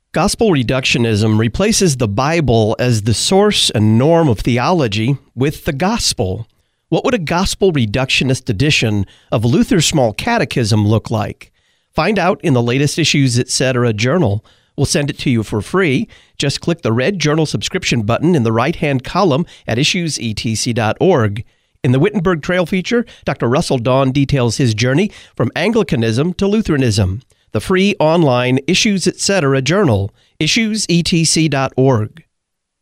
Gospel reductionism replaces the Bible as the source and norm of theology with the gospel. What would a gospel reductionist edition of Luther's Small Catechism look like? Find out in the latest Issues Etc. journal. We'll send it to you for free. Just click the red journal subscription button in the right-hand column at issuesetc.org. In the Wittenberg Trail feature, Dr. Russell Dawn details his journey from Anglicanism to Lutheranism. The free online Issues Etc. journal, issuesetc.org.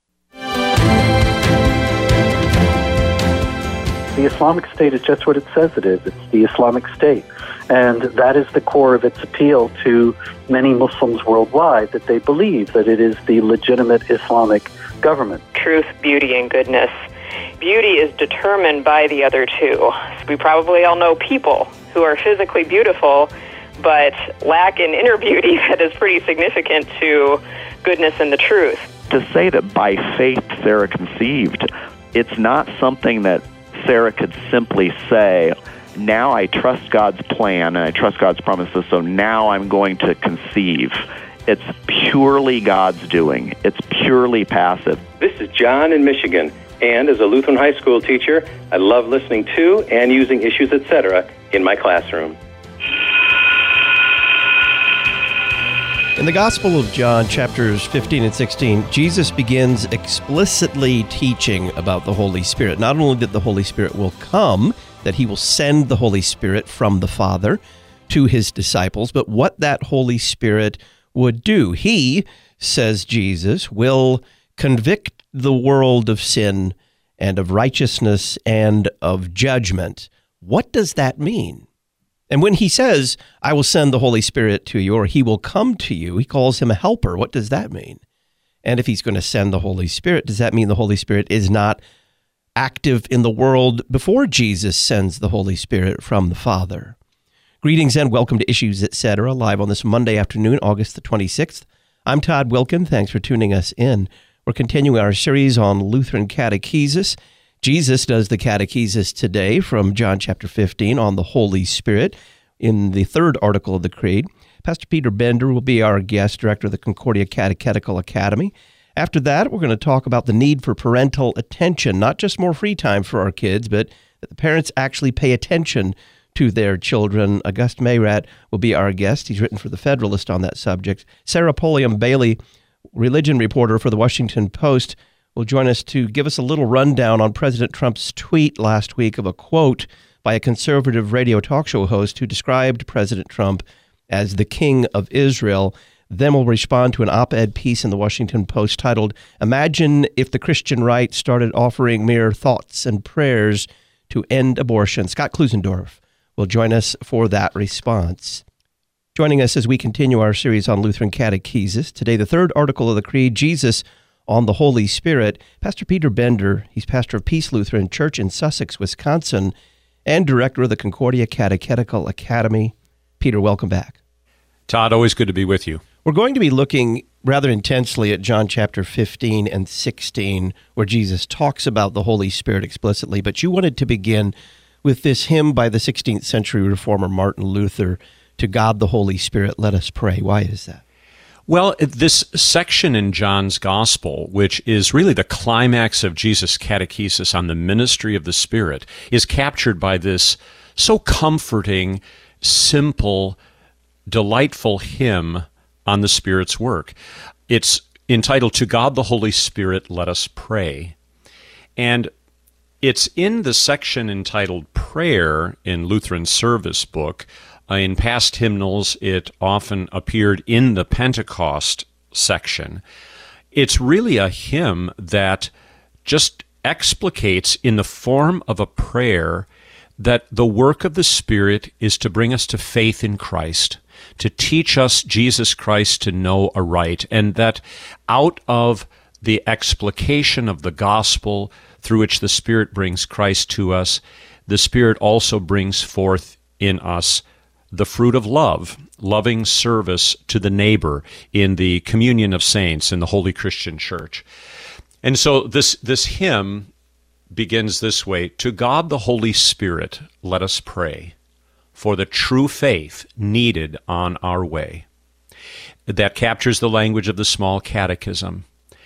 The Islamic State is just what it says it is. It's the Islamic State. And that is the core of its appeal to many Muslims worldwide, that they believe that it is the legitimate Islamic government. Truth, beauty, and goodness. Beauty is determined by the other two. We probably all know people who are physically beautiful, but lack an inner beauty that is pretty significant to goodness and the truth. To say that by faith Sarah conceived, it's not something that Sarah could simply say, now I trust God's plan and I trust God's promises, so now I'm going to conceive. It's purely God's doing. It's purely passive. This is John in Michigan, and as a Lutheran high school teacher, I love listening to and using Issues Etc. in my classroom. In the Gospel of John, chapters 15 and 16, Jesus begins explicitly teaching about the Holy Spirit. Not only that the Holy Spirit will come, that he will send the Holy Spirit from the Father to his disciples, but what that Holy Spirit would do. He, says Jesus, will convict the world of sin and of righteousness and of judgment. What does that mean? And when he says, I will send the Holy Spirit to you, or he will come to you, he calls him a helper. What does that mean? And if he's going to send the Holy Spirit, does that mean the Holy Spirit is not active in the world before Jesus sends the Holy Spirit from the Father? Greetings and welcome to Issues Etc., live on this Monday afternoon, August the 26th. I'm Todd Wilkin. Thanks for tuning us in. We're continuing our series on Lutheran catechesis. Jesus does the catechesis today from John chapter 15 on the Holy Spirit in the third article of the Creed. Pastor Peter Bender will be our guest, director of the Concordia Catechetical Academy. After that, we're going to talk about the need for parental attention, not just more free time for our kids, but that the parents actually pay attention to their children. August Mayrat will be our guest. He's written for The Federalist on that subject. Sarah Pulliam Bailey, religion reporter for The Washington Post, will join us to give us a little rundown on President Trump's tweet last week of a quote by a conservative radio talk show host who described President Trump as the King of Israel. Then we'll respond to an op-ed piece in The Washington Post titled, Imagine if the Christian Right started offering mere thoughts and prayers to end abortion. Scott Klusendorf will join us for that response. Joining us as we continue our series on Lutheran catechesis, today the third article of the Creed, Jesus on the Holy Spirit, Pastor Peter Bender. He's pastor of Peace Lutheran Church in Sussex, Wisconsin, and director of the Concordia Catechetical Academy. Peter, welcome back. Todd, always good to be with you. We're going to be looking rather intensely at John chapter 15 and 16, where Jesus talks about the Holy Spirit explicitly, but you wanted to begin with this hymn by the 16th century reformer Martin Luther, To God the Holy Spirit, Let Us Pray. Why is that? Well, this section in John's Gospel, which is really the climax of Jesus' catechesis on the ministry of the Spirit, is captured by this so comforting, simple, delightful hymn on the Spirit's work. It's entitled, To God the Holy Spirit, Let Us Pray. And it's in the section entitled Prayer in Lutheran Service Book. In past hymnals, it often appeared in the Pentecost section. It's really a hymn that just explicates in the form of a prayer that the work of the Spirit is to bring us to faith in Christ, to teach us Jesus Christ to know aright, and that out of the explication of the gospel through which the Spirit brings Christ to us, the Spirit also brings forth in us the fruit of love, loving service to the neighbor in the communion of saints in the Holy Christian Church. And so this hymn begins this way, To God the Holy Spirit, let us pray, for the true faith needed on our way. that captures the language of the Small Catechism.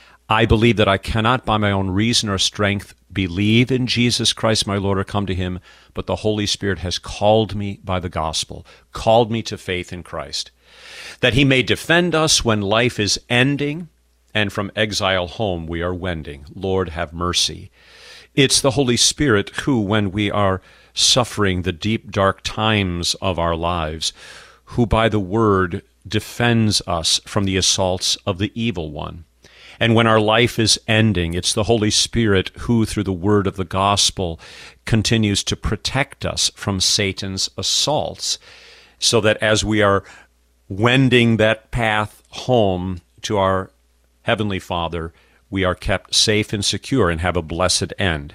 I believe that I cannot by my own reason or strength believe in Jesus Christ my Lord or come to him, but the Holy Spirit has called me by the gospel, called me to faith in Christ, that he may defend us when life is ending and from exile home we are wending. Lord, have mercy. It's the Holy Spirit who, when we are suffering the deep, dark times of our lives, who by the word defends us from the assaults of the evil one. And when our life is ending, it's the Holy Spirit who, through the word of the gospel, continues to protect us from Satan's assaults, so that as we are wending that path home to our Heavenly Father, we are kept safe and secure and have a blessed end.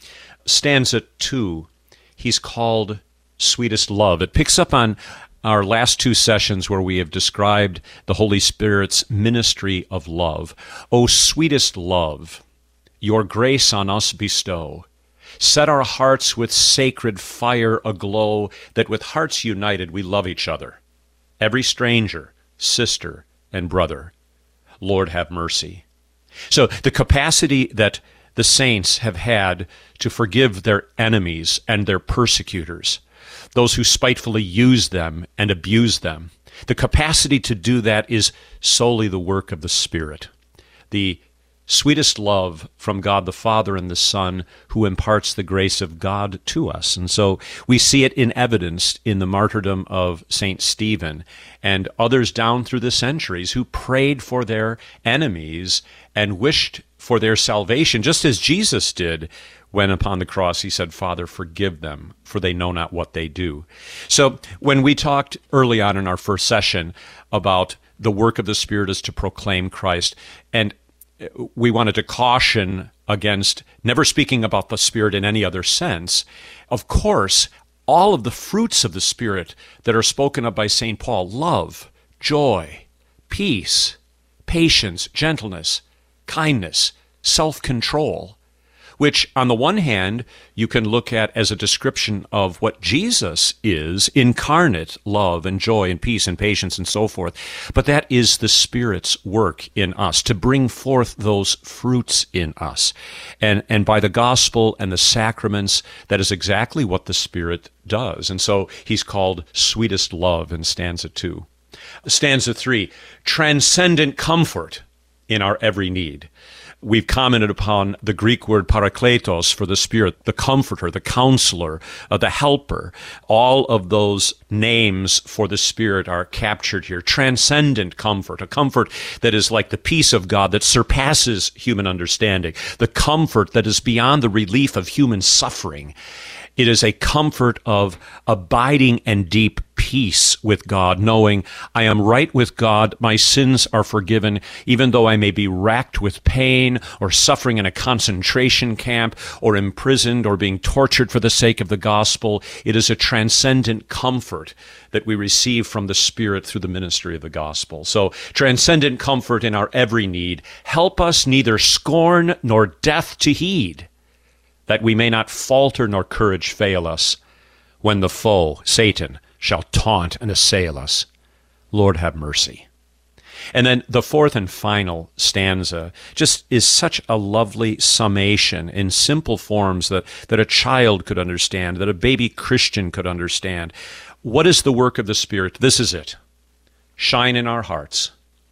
Stanza 2, he's called Sweetest Love. It picks up on our last two sessions where we have described the Holy Spirit's ministry of love. O sweetest love, your grace on us bestow. Set our hearts with sacred fire aglow, that with hearts united we love each other, every stranger, sister, and brother. Lord, have mercy. So the capacity that the saints have had to forgive their enemies and their persecutors, those who spitefully use them and abuse them, the capacity to do that is solely the work of the Spirit. The sweetest love from God the Father and the Son, who imparts the grace of God to us. And so we see it in evidence in the martyrdom of St. Stephen and others down through the centuries who prayed for their enemies and wished for their salvation, just as Jesus did when upon the cross he said, Father, forgive them, for they know not what they do. So when we talked early on in our first session about the work of the Spirit is to proclaim Christ, and we wanted to caution against never speaking about the Spirit in any other sense. Of course, all of the fruits of the Spirit that are spoken of by St. Paul, love, joy, peace, patience, gentleness, kindness, self-control, which on the one hand you can look at as a description of what Jesus is, incarnate love and joy and peace and patience and so forth, but that is the Spirit's work in us, to bring forth those fruits in us. And by the gospel and the sacraments, that is exactly what the Spirit does. And so he's called sweetest love in stanza 2. Stanza 3, transcendent comfort in our every need. We've commented upon the Greek word parakletos for the Spirit, the comforter, the counselor, the helper. All of those names for the Spirit are captured here. Transcendent comfort, a comfort that is like the peace of God that surpasses human understanding, the comfort that is beyond the relief of human suffering. It is a comfort of abiding and deep peace with God, knowing I am right with God, my sins are forgiven, even though I may be racked with pain or suffering in a concentration camp or imprisoned or being tortured for the sake of the gospel. It is a transcendent comfort that we receive from the Spirit through the ministry of the gospel. So, transcendent comfort in our every need. Help us neither scorn nor death to heed, that we may not falter nor courage fail us when the foe, Satan, shall taunt and assail us. Lord, have mercy. And then the fourth and final stanza just is such a lovely summation in simple forms that a child could understand, that a baby Christian could understand. What is the work of the Spirit? This is it. Shine in our hearts,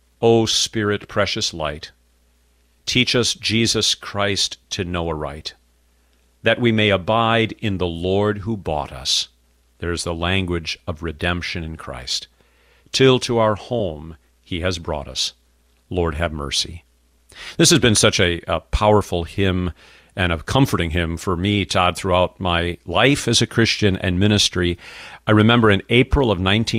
O Spirit, precious light. Teach us Jesus Christ to know aright, that we may abide in the Lord who bought us. There's the language of redemption in Christ. Till to our home he has brought us. Lord, have mercy. This has been such a powerful hymn and a comforting hymn for me, Todd, throughout my life as a Christian and ministry. I remember in April of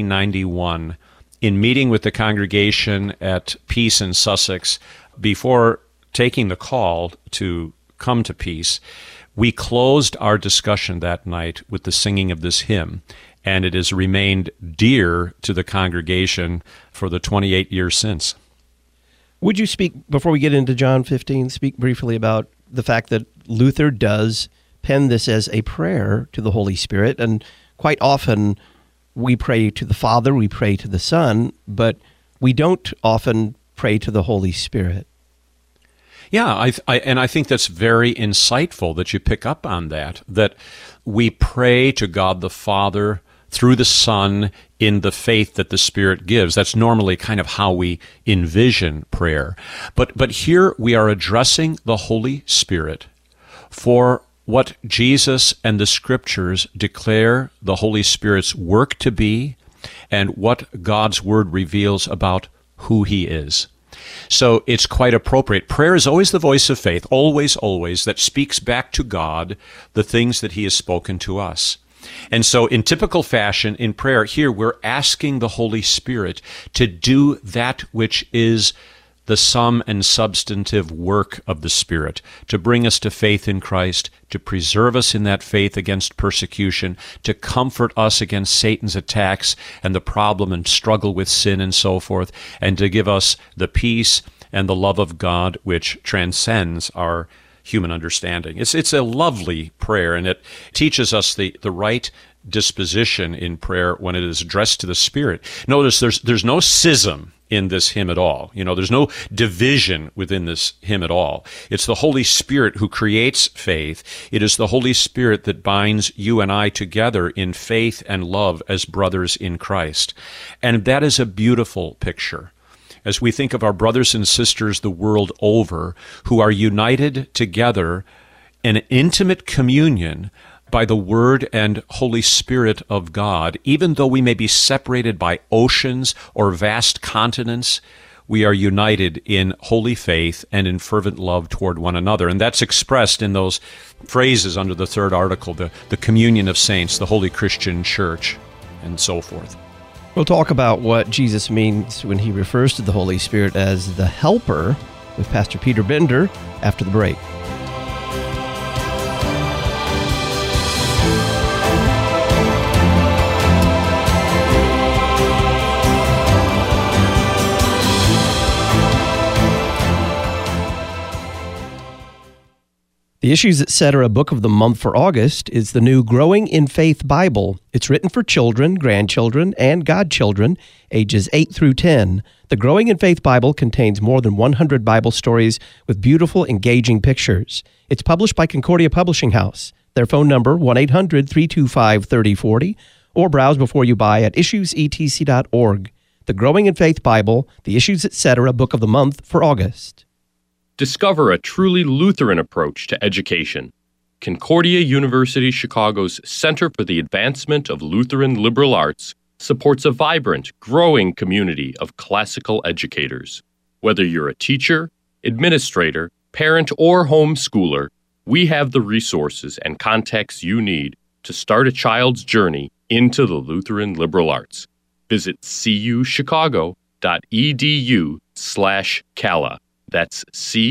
1991, in meeting with the congregation at Peace in Sussex, before taking the call to come to Peace, we closed our discussion that night with the singing of this hymn, and it has remained dear to the congregation for the 28 years since. Would you speak, before we get into John 15, speak briefly about the fact that Luther does pen this as a prayer to the Holy Spirit, and quite often we pray to the Father, we pray to the Son, but we don't often pray to the Holy Spirit. Yeah, I think that's very insightful that you pick up on that we pray to God the Father through the Son in the faith that the Spirit gives. That's normally kind of how we envision prayer. But here we are addressing the Holy Spirit for what Jesus and the Scriptures declare the Holy Spirit's work to be and what God's Word reveals about who He is. So it's quite appropriate. Prayer is always the voice of faith, always, that speaks back to God the things that He has spoken to us. And so in typical fashion, in prayer, here we're asking the Holy Spirit to do that which is the sum and substantive work of the Spirit, to bring us to faith in Christ, to preserve us in that faith against persecution, to comfort us against Satan's attacks and the problem and struggle with sin and so forth, and to give us the peace and the love of God which transcends our human understanding. It's a lovely prayer, and it teaches us the right disposition in prayer when it is addressed to the Spirit. Notice there's no schism in this hymn at all. There's no division within this hymn at all. It's the Holy Spirit who creates faith. It is the Holy Spirit that binds you and I together in faith and love as brothers in Christ. And that is a beautiful picture. As we think of our brothers and sisters the world over who are united together in intimate communion by the Word and Holy Spirit of God, even though we may be separated by oceans or vast continents, we are united in holy faith and in fervent love toward one another. And that's expressed in those phrases under the third article, the communion of saints, the Holy Christian Church, and so forth. We'll talk about what Jesus means when He refers to the Holy Spirit as the Helper with Pastor Peter Bender after the break. The Issues Etc. Book of the Month for August is the new Growing in Faith Bible. It's written for children, grandchildren, and godchildren, ages 8 through 10. The Growing in Faith Bible contains more than 100 Bible stories with beautiful, engaging pictures. It's published by Concordia Publishing House. Their phone number, 1-800-325-3040, or browse before you buy at issuesetc.org. The Growing in Faith Bible, the Issues Etc. Book of the Month for August. Discover a truly Lutheran approach to education. Concordia University Chicago's Center for the Advancement of Lutheran Liberal Arts supports a vibrant, growing community of classical educators. Whether you're a teacher, administrator, parent, or homeschooler, we have the resources and contacts you need to start a child's journey into the Lutheran liberal arts. Visit cuchicago.edu/CALA. That's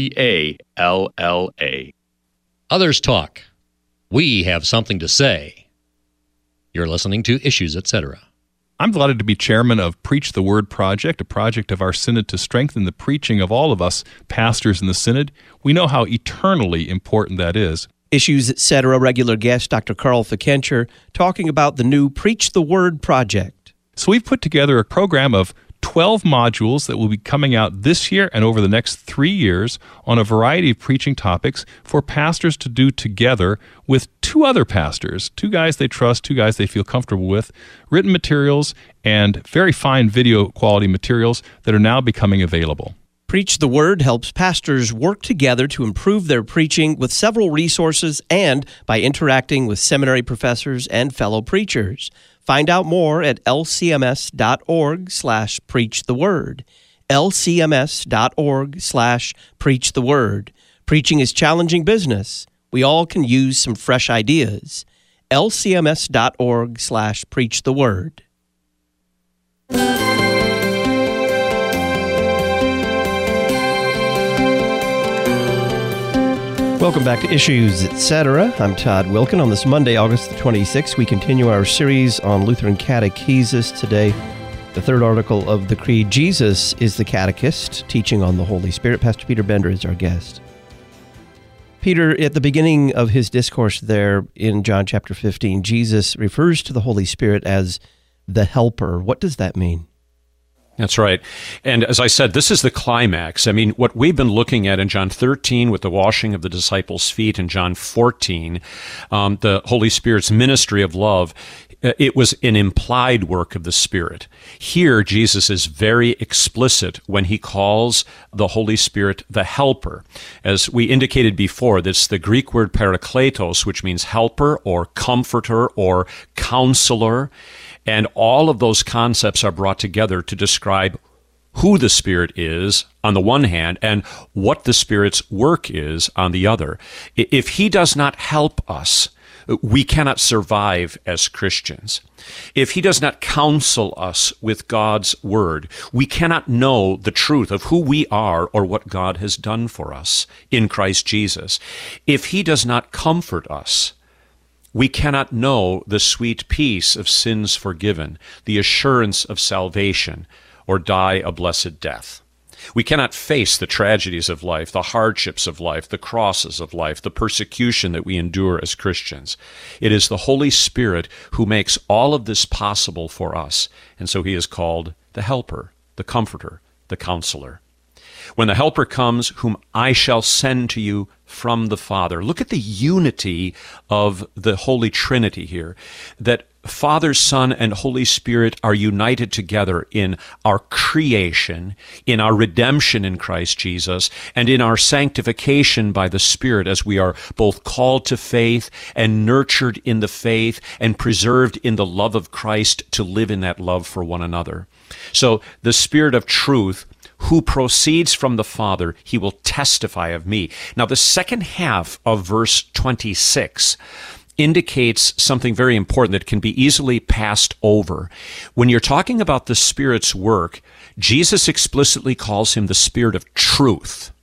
CALLA. Others talk. We have something to say. You're listening to Issues Etc. I'm delighted to be chairman of Preach the Word Project, a project of our synod to strengthen the preaching of all of us pastors in the synod. We know how eternally important that is. Issues Etc. regular guest Dr. Carl Fikencher talking about the new Preach the Word Project. So we've put together a program of 12 modules that will be coming out this year and over the next 3 years on a variety of preaching topics for pastors to do together with two other pastors, two guys they trust, two guys they feel comfortable with, written materials and very fine video quality materials that are now becoming available. Preach the Word helps pastors work together to improve their preaching with several resources and by interacting with seminary professors and fellow preachers. Find out more at lcms.org/preachtheword. lcms.org/preachtheword. Preaching is challenging business. We all can use some fresh ideas. lcms.org/preachtheword. Welcome back to Issues Etc. I'm Todd Wilkin. On this Monday, August the 26th, we continue our series on Lutheran catechesis. Today, the third article of the Creed, Jesus is the Catechist, teaching on the Holy Spirit. Pastor Peter Bender is our guest. Peter, at the beginning of his discourse there in John chapter 15, Jesus refers to the Holy Spirit as the Helper. What does that mean? That's right. And as I said, this is the climax. I mean, what we've been looking at in John 13 with the washing of the disciples' feet, and John 14, the Holy Spirit's ministry of love, it was an implied work of the Spirit. Here, Jesus is very explicit when he calls the Holy Spirit the Helper. As we indicated before, that's the Greek word parakletos, which means helper or comforter or counselor. And all of those concepts are brought together to describe who the Spirit is on the one hand and what the Spirit's work is on the other. If he does not help us, we cannot survive as Christians. If he does not counsel us with God's word, we cannot know the truth of who we are or what God has done for us in Christ Jesus. If he does not comfort us, we cannot know the sweet peace of sins forgiven, the assurance of salvation, or die a blessed death. We cannot face the tragedies of life, the hardships of life, the crosses of life, the persecution that we endure as Christians. It is the Holy Spirit who makes all of this possible for us, and so he is called the Helper, the Comforter, the Counselor. When the Helper comes, whom I shall send to you from the Father. Look at the unity of the Holy Trinity here, that Father, Son, and Holy Spirit are united together in our creation, in our redemption in Christ Jesus, and in our sanctification by the Spirit as we are both called to faith and nurtured in the faith and preserved in the love of Christ to live in that love for one another. So the Spirit of truth, who proceeds from the Father, he will testify of me. Now, the second half of verse 26 indicates something very important that can be easily passed over. When you're talking about the Spirit's work, Jesus explicitly calls him the Spirit of truth,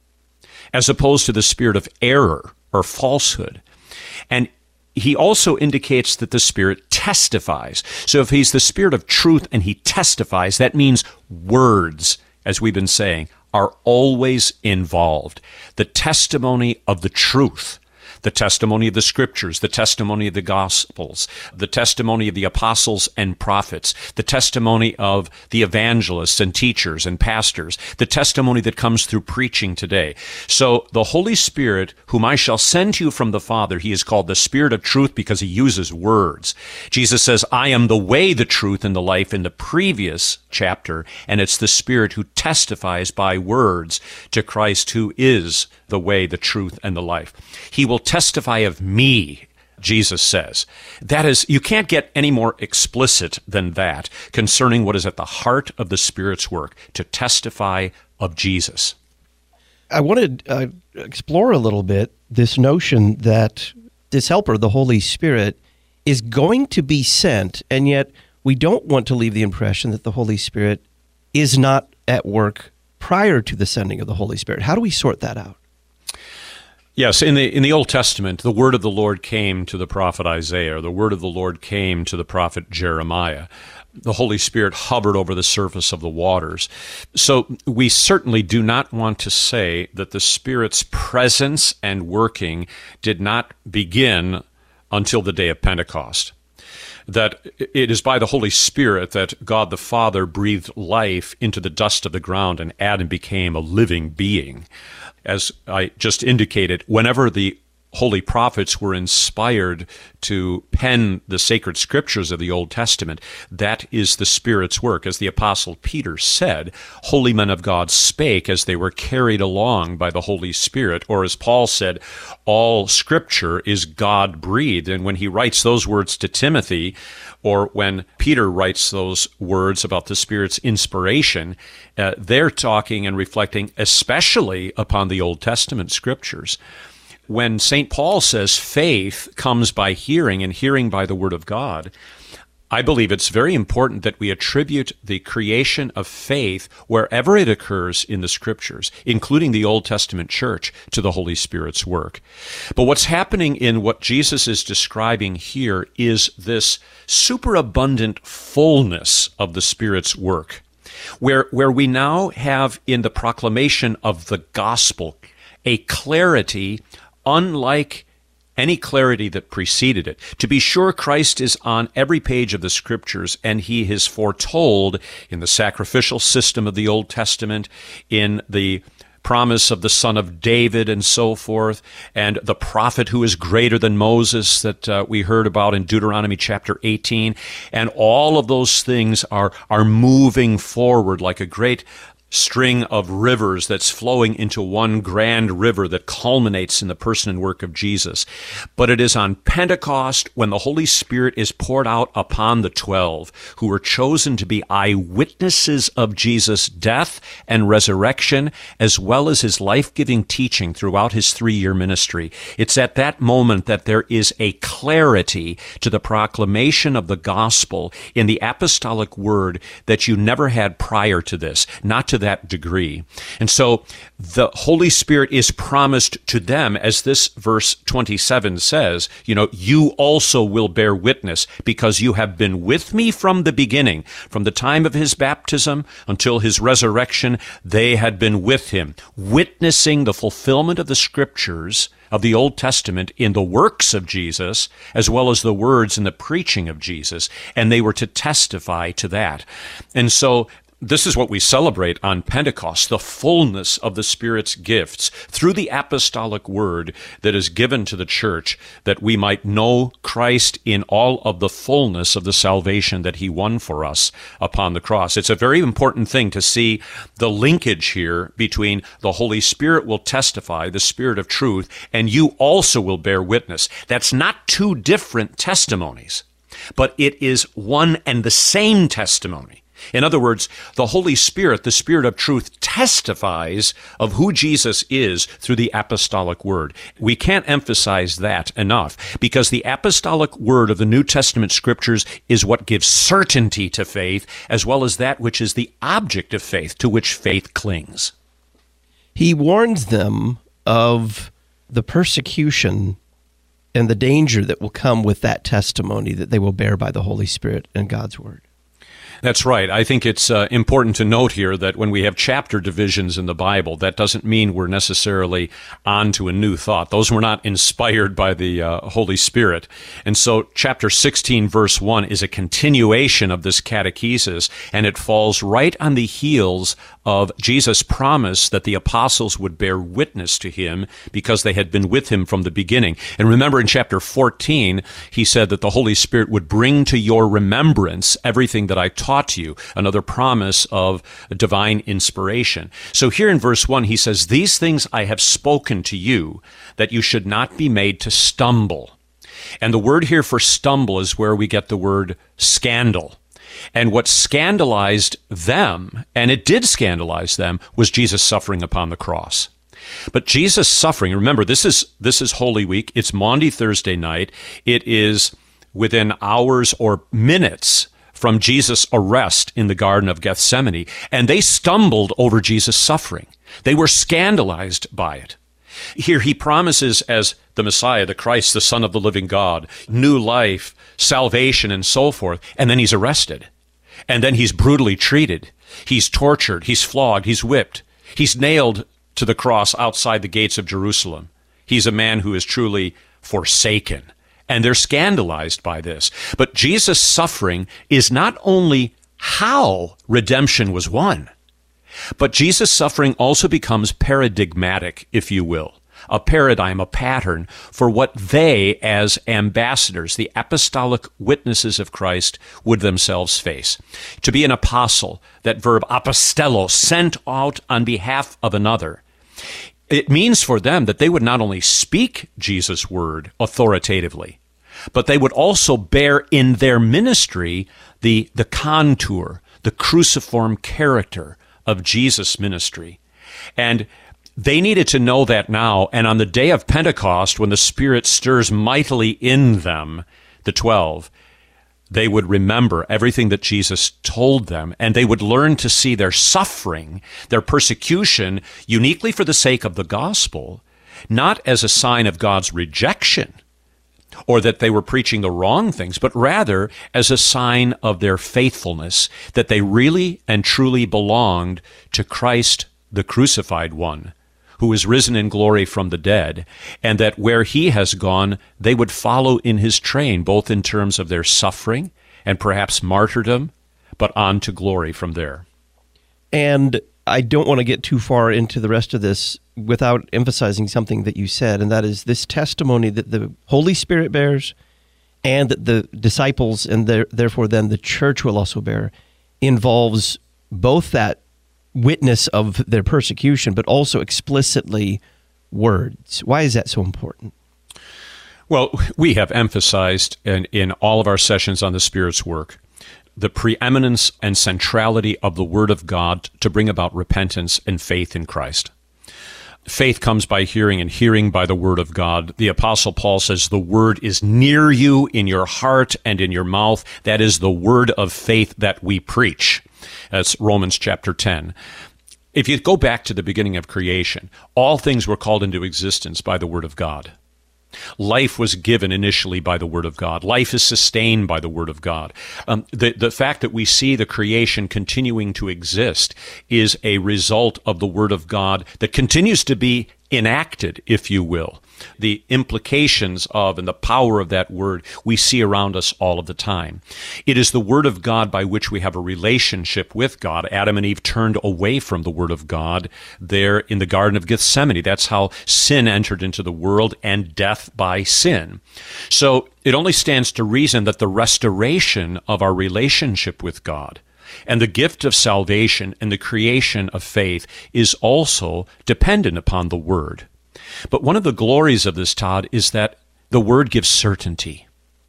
as opposed to the spirit of error or falsehood. And he also indicates that the Spirit testifies. So if he's the Spirit of truth and he testifies, that means words, as we've been saying, are always involved. The testimony of the truth, the testimony of the Scriptures, the testimony of the Gospels, the testimony of the apostles and prophets, the testimony of the evangelists and teachers and pastors, the testimony that comes through preaching today. So the Holy Spirit, whom I shall send to you from the Father, he is called the Spirit of truth because he uses words. Jesus says, I am the way, the truth, and the life in the previous chapter, and it's the Spirit who testifies by words to Christ, who is the way, the truth, and the life. He will testify of me, Jesus says. That is, you can't get any more explicit than that concerning what is at the heart of the Spirit's work, to testify of Jesus. I want to explore a little bit this notion that this Helper, the Holy Spirit, is going to be sent, and yet we don't want to leave the impression that the Holy Spirit is not at work prior to the sending of the Holy Spirit. How do we sort that out? Yes, in the Old Testament, the word of the Lord came to the prophet Isaiah, or the word of the Lord came to the prophet Jeremiah. The Holy Spirit hovered over the surface of the waters. So we certainly do not want to say that the Spirit's presence and working did not begin until the day of Pentecost. That it is by the Holy Spirit that God the Father breathed life into the dust of the ground, and Adam became a living being. As I just indicated, whenever the holy prophets were inspired to pen the sacred scriptures of the Old Testament, that is the Spirit's work. As the Apostle Peter said, holy men of God spake as they were carried along by the Holy Spirit. Or as Paul said, all Scripture is God-breathed. And when he writes those words to Timothy, or when Peter writes those words about the Spirit's inspiration, they're talking and reflecting especially upon the Old Testament Scriptures. When St. Paul says faith comes by hearing and hearing by the Word of God, I believe it's very important that we attribute the creation of faith wherever it occurs in the Scriptures, including the Old Testament church, to the Holy Spirit's work. But what's happening in what Jesus is describing here is this superabundant fullness of the Spirit's work, where we now have in the proclamation of the gospel a clarity unlike any clarity that preceded it. To be sure, Christ is on every page of the Scriptures, and he is foretold in the sacrificial system of the Old Testament, in the promise of the Son of David and so forth, and the prophet who is greater than Moses that we heard about in Deuteronomy chapter 18. And all of those things are moving forward like a great string of rivers that's flowing into one grand river that culminates in the person and work of Jesus. But it is on Pentecost when the Holy Spirit is poured out upon the 12 who were chosen to be eyewitnesses of Jesus' death and resurrection, as well as his life-giving teaching throughout his 3-year ministry. It's at that moment that there is a clarity to the proclamation of the gospel in the apostolic word that you never had prior to this, not to that degree. And so the Holy Spirit is promised to them, as this verse 27 says, you also will bear witness because you have been with me from the beginning, from the time of his baptism until his resurrection. They had been with him, witnessing the fulfillment of the Scriptures of the Old Testament in the works of Jesus, as well as the words and the preaching of Jesus, and they were to testify to that. And so this is what we celebrate on Pentecost, the fullness of the Spirit's gifts through the apostolic word that is given to the church, that we might know Christ in all of the fullness of the salvation that he won for us upon the cross. It's a very important thing to see the linkage here between the Holy Spirit will testify, the Spirit of truth, and you also will bear witness. That's not two different testimonies, but it is one and the same testimony. In other words, the Holy Spirit, the Spirit of truth, testifies of who Jesus is through the apostolic word. We can't emphasize that enough, because the apostolic word of the New Testament Scriptures is what gives certainty to faith, as well as that which is the object of faith, to which faith clings. He warns them of the persecution and the danger that will come with that testimony that they will bear by the Holy Spirit and God's word. That's right. I think it's important to note here that when we have chapter divisions in the Bible, that doesn't mean we're necessarily on to a new thought. Those were not inspired by the Holy Spirit. And so chapter 16, verse 1 is a continuation of this catechesis, and it falls right on the heels of Jesus' promise that the apostles would bear witness to him because they had been with him from the beginning. And remember in chapter 14, he said that the Holy Spirit would bring to your remembrance everything that I taught you, another promise of divine inspiration. So here in verse 1, he says, "These things I have spoken to you, that you should not be made to stumble." And the word here for stumble is where we get the word scandal. And what scandalized them, and it did scandalize them, was Jesus' suffering upon the cross. But Jesus' suffering, remember, this is Holy Week. It's Maundy Thursday night. It is within hours or minutes from Jesus' arrest in the Garden of Gethsemane, and they stumbled over Jesus' suffering. They were scandalized by it. Here he promises as the Messiah, the Christ, the Son of the living God, new life, salvation, and so forth, and then he's arrested. And then he's brutally treated. He's tortured, he's flogged, he's whipped. He's nailed to the cross outside the gates of Jerusalem. He's a man who is truly forsaken. And they're scandalized by this. But Jesus' suffering is not only how redemption was won, but Jesus' suffering also becomes paradigmatic, if you will, a paradigm, a pattern for what they, as ambassadors, the apostolic witnesses of Christ, would themselves face. To be an apostle, that verb apostello, sent out on behalf of another, it means for them that they would not only speak Jesus' word authoritatively, but they would also bear in their ministry the contour, the cruciform character of Jesus' ministry. And they needed to know that now, and on the day of Pentecost, when the Spirit stirs mightily in them, the 12, they would remember everything that Jesus told them, and they would learn to see their suffering, their persecution, uniquely for the sake of the gospel, not as a sign of God's rejection, or that they were preaching the wrong things, but rather as a sign of their faithfulness, that they really and truly belonged to Christ, the crucified one, who is risen in glory from the dead, and that where he has gone, they would follow in his train, both in terms of their suffering and perhaps martyrdom, but on to glory from there. And I don't want to get too far into the rest of this without emphasizing something that you said, and that is this testimony that the Holy Spirit bears and that the disciples and therefore then the church will also bear involves both that witness of their persecution, but also explicitly words. Why is that so important? Well, we have emphasized in all of our sessions on the Spirit's work the preeminence and centrality of the Word of God to bring about repentance and faith in Christ. Faith comes by hearing, and hearing by the Word of God. The Apostle Paul says the Word is near you, in your heart and in your mouth. That is the word of faith that we preach. That's Romans chapter 10. If you go back to the beginning of creation, all things were called into existence by the Word of God. Life was given initially by the Word of God. Life is sustained by the Word of God. The fact that we see the creation continuing to exist is a result of the Word of God that continues to be enacted, if you will. The implications of and the power of that word we see around us all of the time. It is the Word of God by which we have a relationship with God. Adam and Eve turned away from the Word of God there in the Garden of Gethsemane. That's how sin entered into the world, and death by sin. So it only stands to reason that the restoration of our relationship with God and the gift of salvation and the creation of faith is also dependent upon the Word. But one of the glories of this, Todd, is that the Word gives certainty.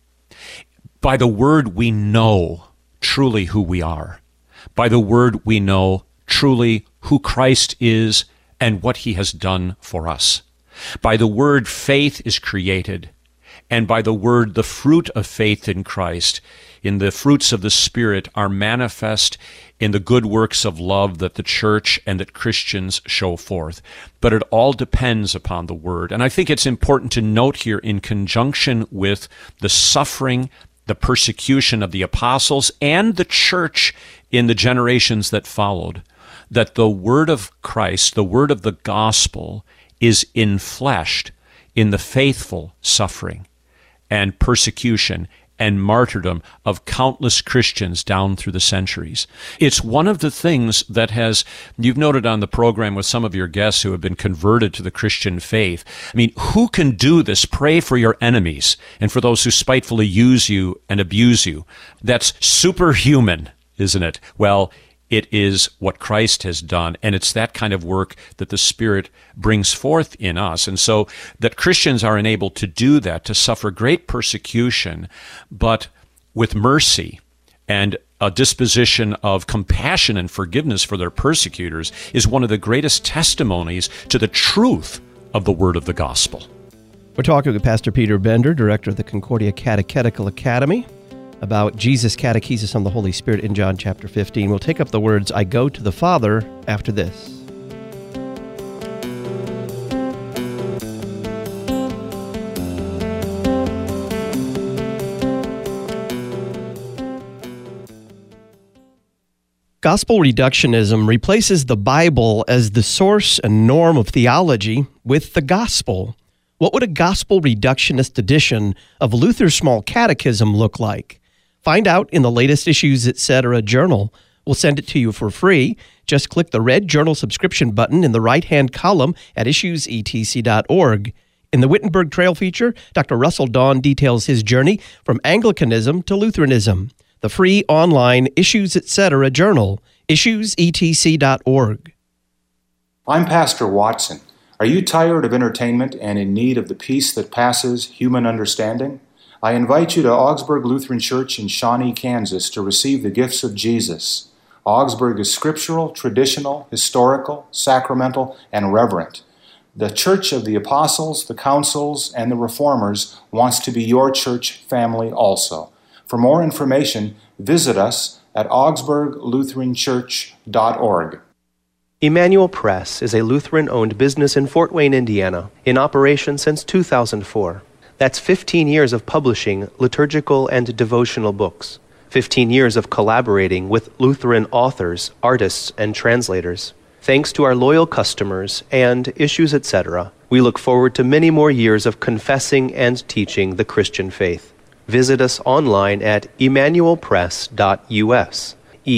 By the Word we know truly who we are. By the Word we know truly who Christ is and what He has done for us. By the Word faith is created, and by the Word the fruit of faith in Christ, in the fruits of the Spirit, are manifest in the good works of love that the church and that Christians show forth. But it all depends upon the Word. And I think it's important to note here, in conjunction with the suffering, the persecution of the apostles and the church in the generations that followed, that the Word of Christ, the Word of the gospel, is infleshed in the faithful suffering and persecution and martyrdom of countless Christians down through the centuries. It's one of the things that you've noted on the program with some of your guests who have been converted to the Christian faith. I mean, who can do this? Pray for your enemies and for those who spitefully use you and abuse you. That's superhuman, isn't it? Well, it is what Christ has done, and it's that kind of work that the Spirit brings forth in us. And so that Christians are enabled to do that, to suffer great persecution, but with mercy and a disposition of compassion and forgiveness for their persecutors, is one of the greatest testimonies to the truth of the word of the gospel. We're talking with Pastor Peter Bender, director of the Concordia Catechetical Academy, about Jesus' catechesis on the Holy Spirit in John chapter 15. We'll take up the words, "I go to the Father," after this. Gospel reductionism replaces the Bible as the source and norm of theology with the gospel. What would a gospel reductionist edition of Luther's Small Catechism look like? Find out in the latest Issues Etc. journal. We'll send it to you for free. Just click the red journal subscription button in the right-hand column at issuesetc.org. In the Wittenberg Trail feature, Dr. Russell Dawn details his journey from Anglicanism to Lutheranism. The free online Issues Etc. journal, issuesetc.org. I'm Pastor Watson. Are you tired of entertainment and in need of the peace that passes human understanding? I invite you to Augsburg Lutheran Church in Shawnee, Kansas, to receive the gifts of Jesus. Augsburg is scriptural, traditional, historical, sacramental, and reverent. The Church of the Apostles, the Councils, and the Reformers wants to be your church family also. For more information, visit us at augsburglutheranchurch.org. Emmanuel Press is a Lutheran-owned business in Fort Wayne, Indiana, in operation since 2004. That's 15 years of publishing liturgical and devotional books, 15 years of collaborating with Lutheran authors, artists, and translators, Thanks to our loyal customers and Issues Etc., we look forward to many more years of confessing and teaching the Christian faith. Visit us online at emmanuelpress.us,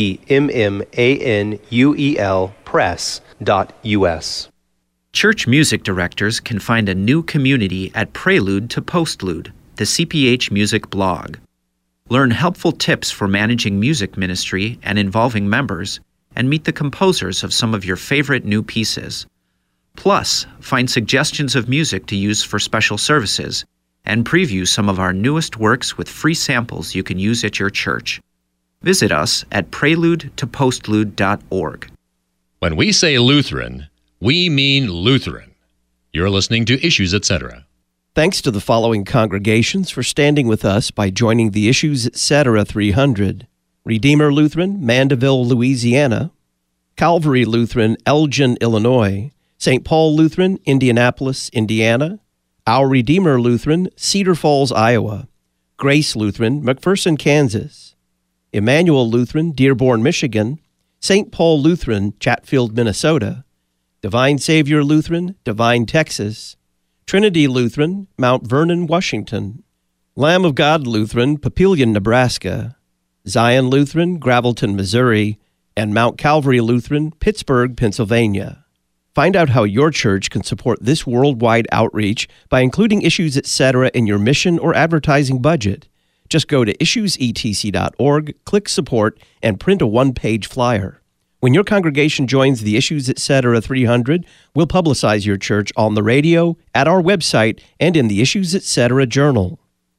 EMMANUEL press.us. Church music directors can find a new community at Prelude to Postlude, the CPH Music blog. Learn helpful tips for managing music ministry and involving members, and meet the composers of some of your favorite new pieces. Plus, find suggestions of music to use for special services, and preview some of our newest works with free samples you can use at your church. Visit us at preludetopostlude.org. When we say Lutheran, we mean Lutheran. You're listening to Issues Etc. Thanks to the following congregations for standing with us by joining the Issues Etc. 300. Redeemer Lutheran, Mandeville, Louisiana. Calvary Lutheran, Elgin, Illinois. St. Paul Lutheran, Indianapolis, Indiana. Our Redeemer Lutheran, Cedar Falls, Iowa. Grace Lutheran, McPherson, Kansas. Emmanuel Lutheran, Dearborn, Michigan. St. Paul Lutheran, Chatfield, Minnesota. Divine Savior Lutheran, Divine, Texas. Trinity Lutheran, Mount Vernon, Washington. Lamb of God Lutheran, Papillion, Nebraska. Zion Lutheran, Gravelton, Missouri. And Mount Calvary Lutheran, Pittsburgh, Pennsylvania. Find out how your church can support this worldwide outreach by including Issues Etc. in your mission or advertising budget. Just go to issuesetc.org, click Support, and print a one-page flyer. When your congregation joins the Issues Etc. 300, we'll publicize your church on the radio, at our website, and in the Issues Etc. Journal.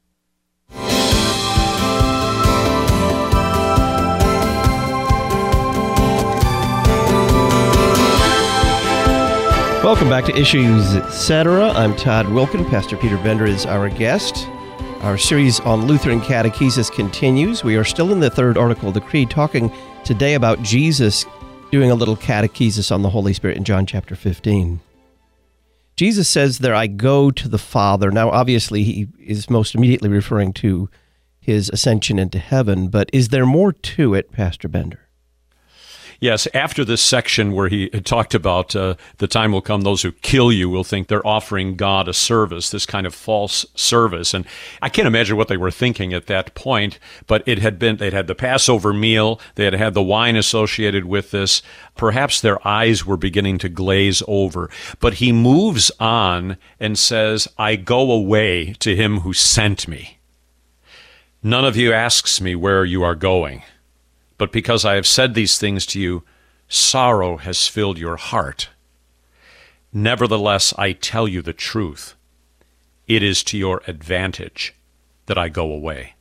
Welcome back to Issues Etc. I'm Todd Wilkin. Pastor Peter Bender is our guest. Our series on Lutheran catechesis continues. We are still in the third article of the Creed, talking today about Jesus doing a little catechesis on the Holy Spirit in John chapter 15. Jesus says there, I go to the Father. Now, obviously, he is most immediately referring to his ascension into heaven, but is there more to it, Pastor Bender? Yes, after this section where he had talked about the time will come, those who kill you will think they're offering God a service, this kind of false service. And I can't imagine what they were thinking at that point, but they'd had the Passover meal, they had had the wine associated with this. Perhaps their eyes were beginning to glaze over. But he moves on and says, I go away to him who sent me. None of you asks me where you are going. But because I have said these things to you, sorrow has filled your heart. Nevertheless, I tell you the truth. It is to your advantage that I go away.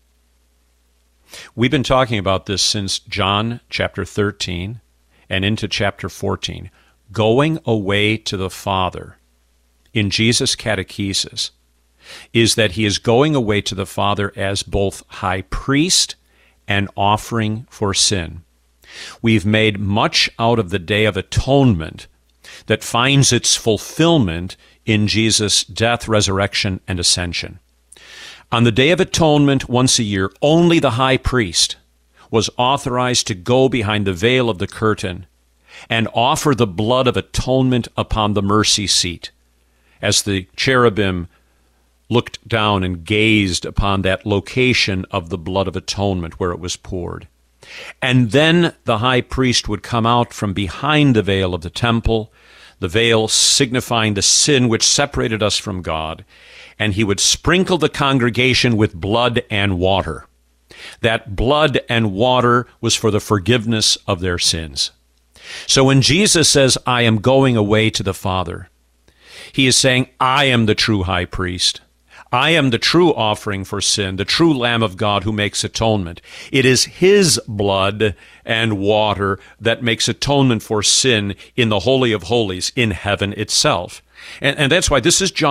We've been talking about this since John chapter 13 and into chapter 14. Going away to the Father in Jesus' catechesis is that he is going away to the Father as both high priest and offering for sin. We've made much out of the Day of Atonement that finds its fulfillment in Jesus' death, resurrection, and ascension. On the Day of Atonement, once a year, only the high priest was authorized to go behind the veil of the curtain and offer the blood of atonement upon the mercy seat, as the cherubim looked down and gazed upon that location of the blood of atonement where it was poured. And then the high priest would come out from behind the veil of the temple, the veil signifying the sin which separated us from God, and he would sprinkle the congregation with blood and water. That blood and water was for the forgiveness of their sins. So when Jesus says, I am going away to the Father, he is saying, I am the true high priest. I am the true offering for sin, the true Lamb of God who makes atonement. It is his blood and water that makes atonement for sin in the Holy of Holies, in heaven itself. And that's why this is John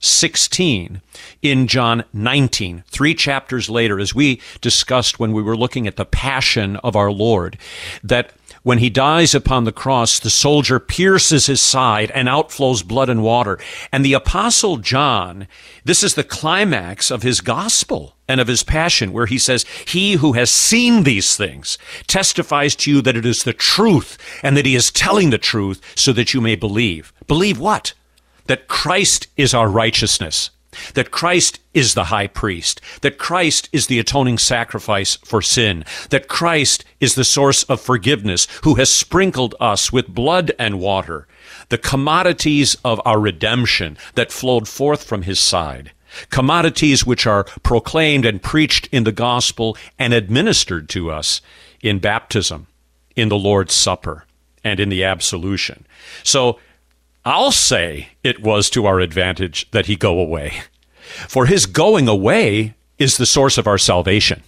16, in John 19, 3 chapters later, as we discussed when we were looking at the passion of our Lord, that when he dies upon the cross, the soldier pierces his side and outflows blood and water. And the Apostle John, this is the climax of his gospel and of his passion, where he says, "He who has seen these things testifies to you that it is the truth and that he is telling the truth so that you may believe." Believe what? That Christ is our righteousness, that Christ is the high priest, that Christ is the atoning sacrifice for sin, that Christ is the source of forgiveness, who has sprinkled us with blood and water, the commodities of our redemption that flowed forth from his side, commodities which are proclaimed and preached in the gospel and administered to us in baptism, in the Lord's Supper, and in the absolution. So I'll say it was to our advantage that he go away. For his going away is the source of our salvation.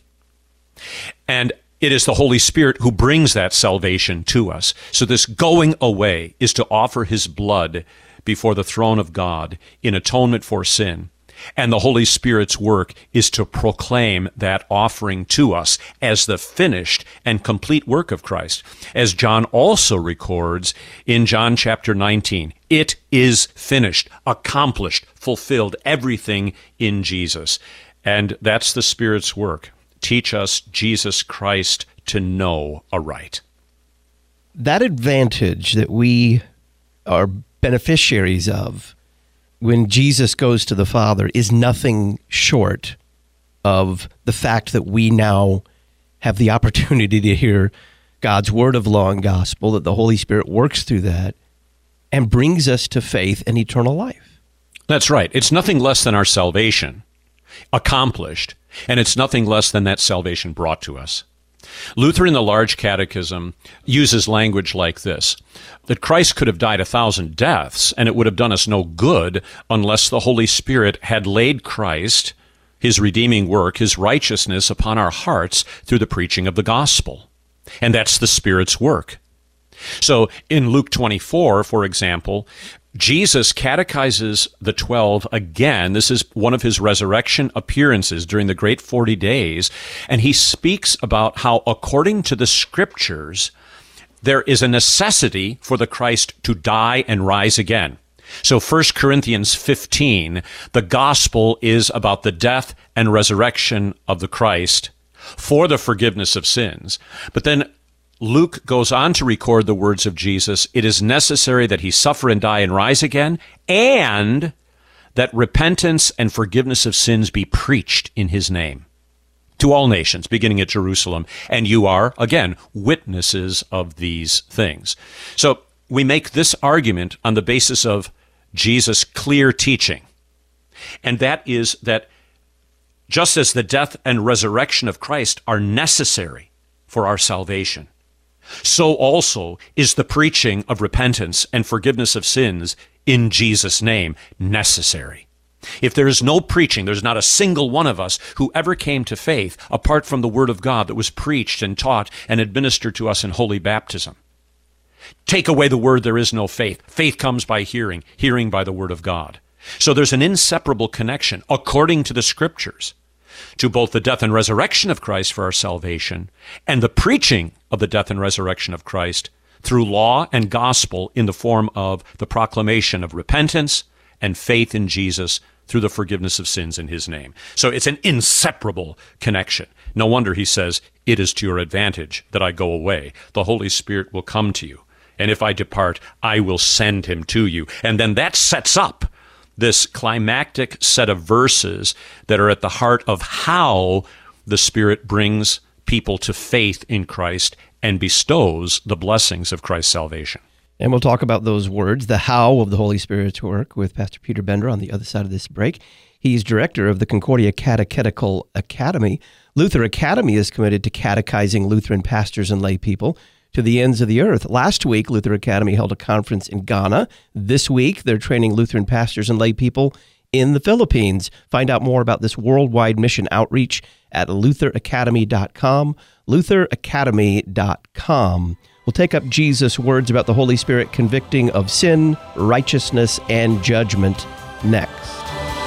And it is the Holy Spirit who brings that salvation to us. So this going away is to offer his blood before the throne of God in atonement for sin. And the Holy Spirit's work is to proclaim that offering to us as the finished and complete work of Christ. As John also records in John chapter 19, it is finished, accomplished, fulfilled, everything in Jesus. And that's the Spirit's work. Teach us Jesus Christ to know aright. That advantage that we are beneficiaries of when Jesus goes to the Father is nothing short of the fact that we now have the opportunity to hear God's word of law and gospel, that the Holy Spirit works through that and brings us to faith and eternal life. That's right. It's nothing less than our salvation accomplished, and it's nothing less than that salvation brought to us. Luther in the Large Catechism uses language like this, that Christ could have died 1,000 deaths, and it would have done us no good unless the Holy Spirit had laid Christ, his redeeming work, his righteousness upon our hearts through the preaching of the gospel. And that's the Spirit's work. So in Luke 24, for example, Jesus catechizes the 12 again. This is one of his resurrection appearances during the great 40 days. And he speaks about how, according to the Scriptures, there is a necessity for the Christ to die and rise again. So 1 Corinthians 15, the gospel is about the death and resurrection of the Christ for the forgiveness of sins. But then Luke goes on to record the words of Jesus, it is necessary that he suffer and die and rise again, and that repentance and forgiveness of sins be preached in his name to all nations, beginning at Jerusalem. And you are, again, witnesses of these things. So we make this argument on the basis of Jesus' clear teaching. And that is that just as the death and resurrection of Christ are necessary for our salvation, so also is the preaching of repentance and forgiveness of sins in Jesus' name necessary. If there is no preaching, there's not a single one of us who ever came to faith apart from the Word of God that was preached and taught and administered to us in holy baptism. Take away the Word, there is no faith. Faith comes by hearing, hearing by the Word of God. So there's an inseparable connection, according to the Scriptures, to both the death and resurrection of Christ for our salvation and the preaching of the death and resurrection of Christ through law and gospel in the form of the proclamation of repentance and faith in Jesus through the forgiveness of sins in his name. So it's an inseparable connection. No wonder he says, it is to your advantage that I go away. The Holy Spirit will come to you. And if I depart, I will send him to you. And then that sets up this climactic set of verses that are at the heart of how the Spirit brings people to faith in Christ and bestows the blessings of Christ's salvation. And we'll talk about those words, the how of the Holy Spirit's work, with Pastor Peter Bender on the other side of this break. He's director of the Concordia Catechetical Academy. Luther Academy is committed to catechizing Lutheran pastors and lay people to the ends of the earth. Last week, Luther Academy held a conference in Ghana. This week, they're training Lutheran pastors and lay people in the Philippines. Find out more about this worldwide mission outreach at lutheracademy.com, lutheracademy.com. We'll take up Jesus' words about the Holy Spirit convicting of sin, righteousness, and judgment next.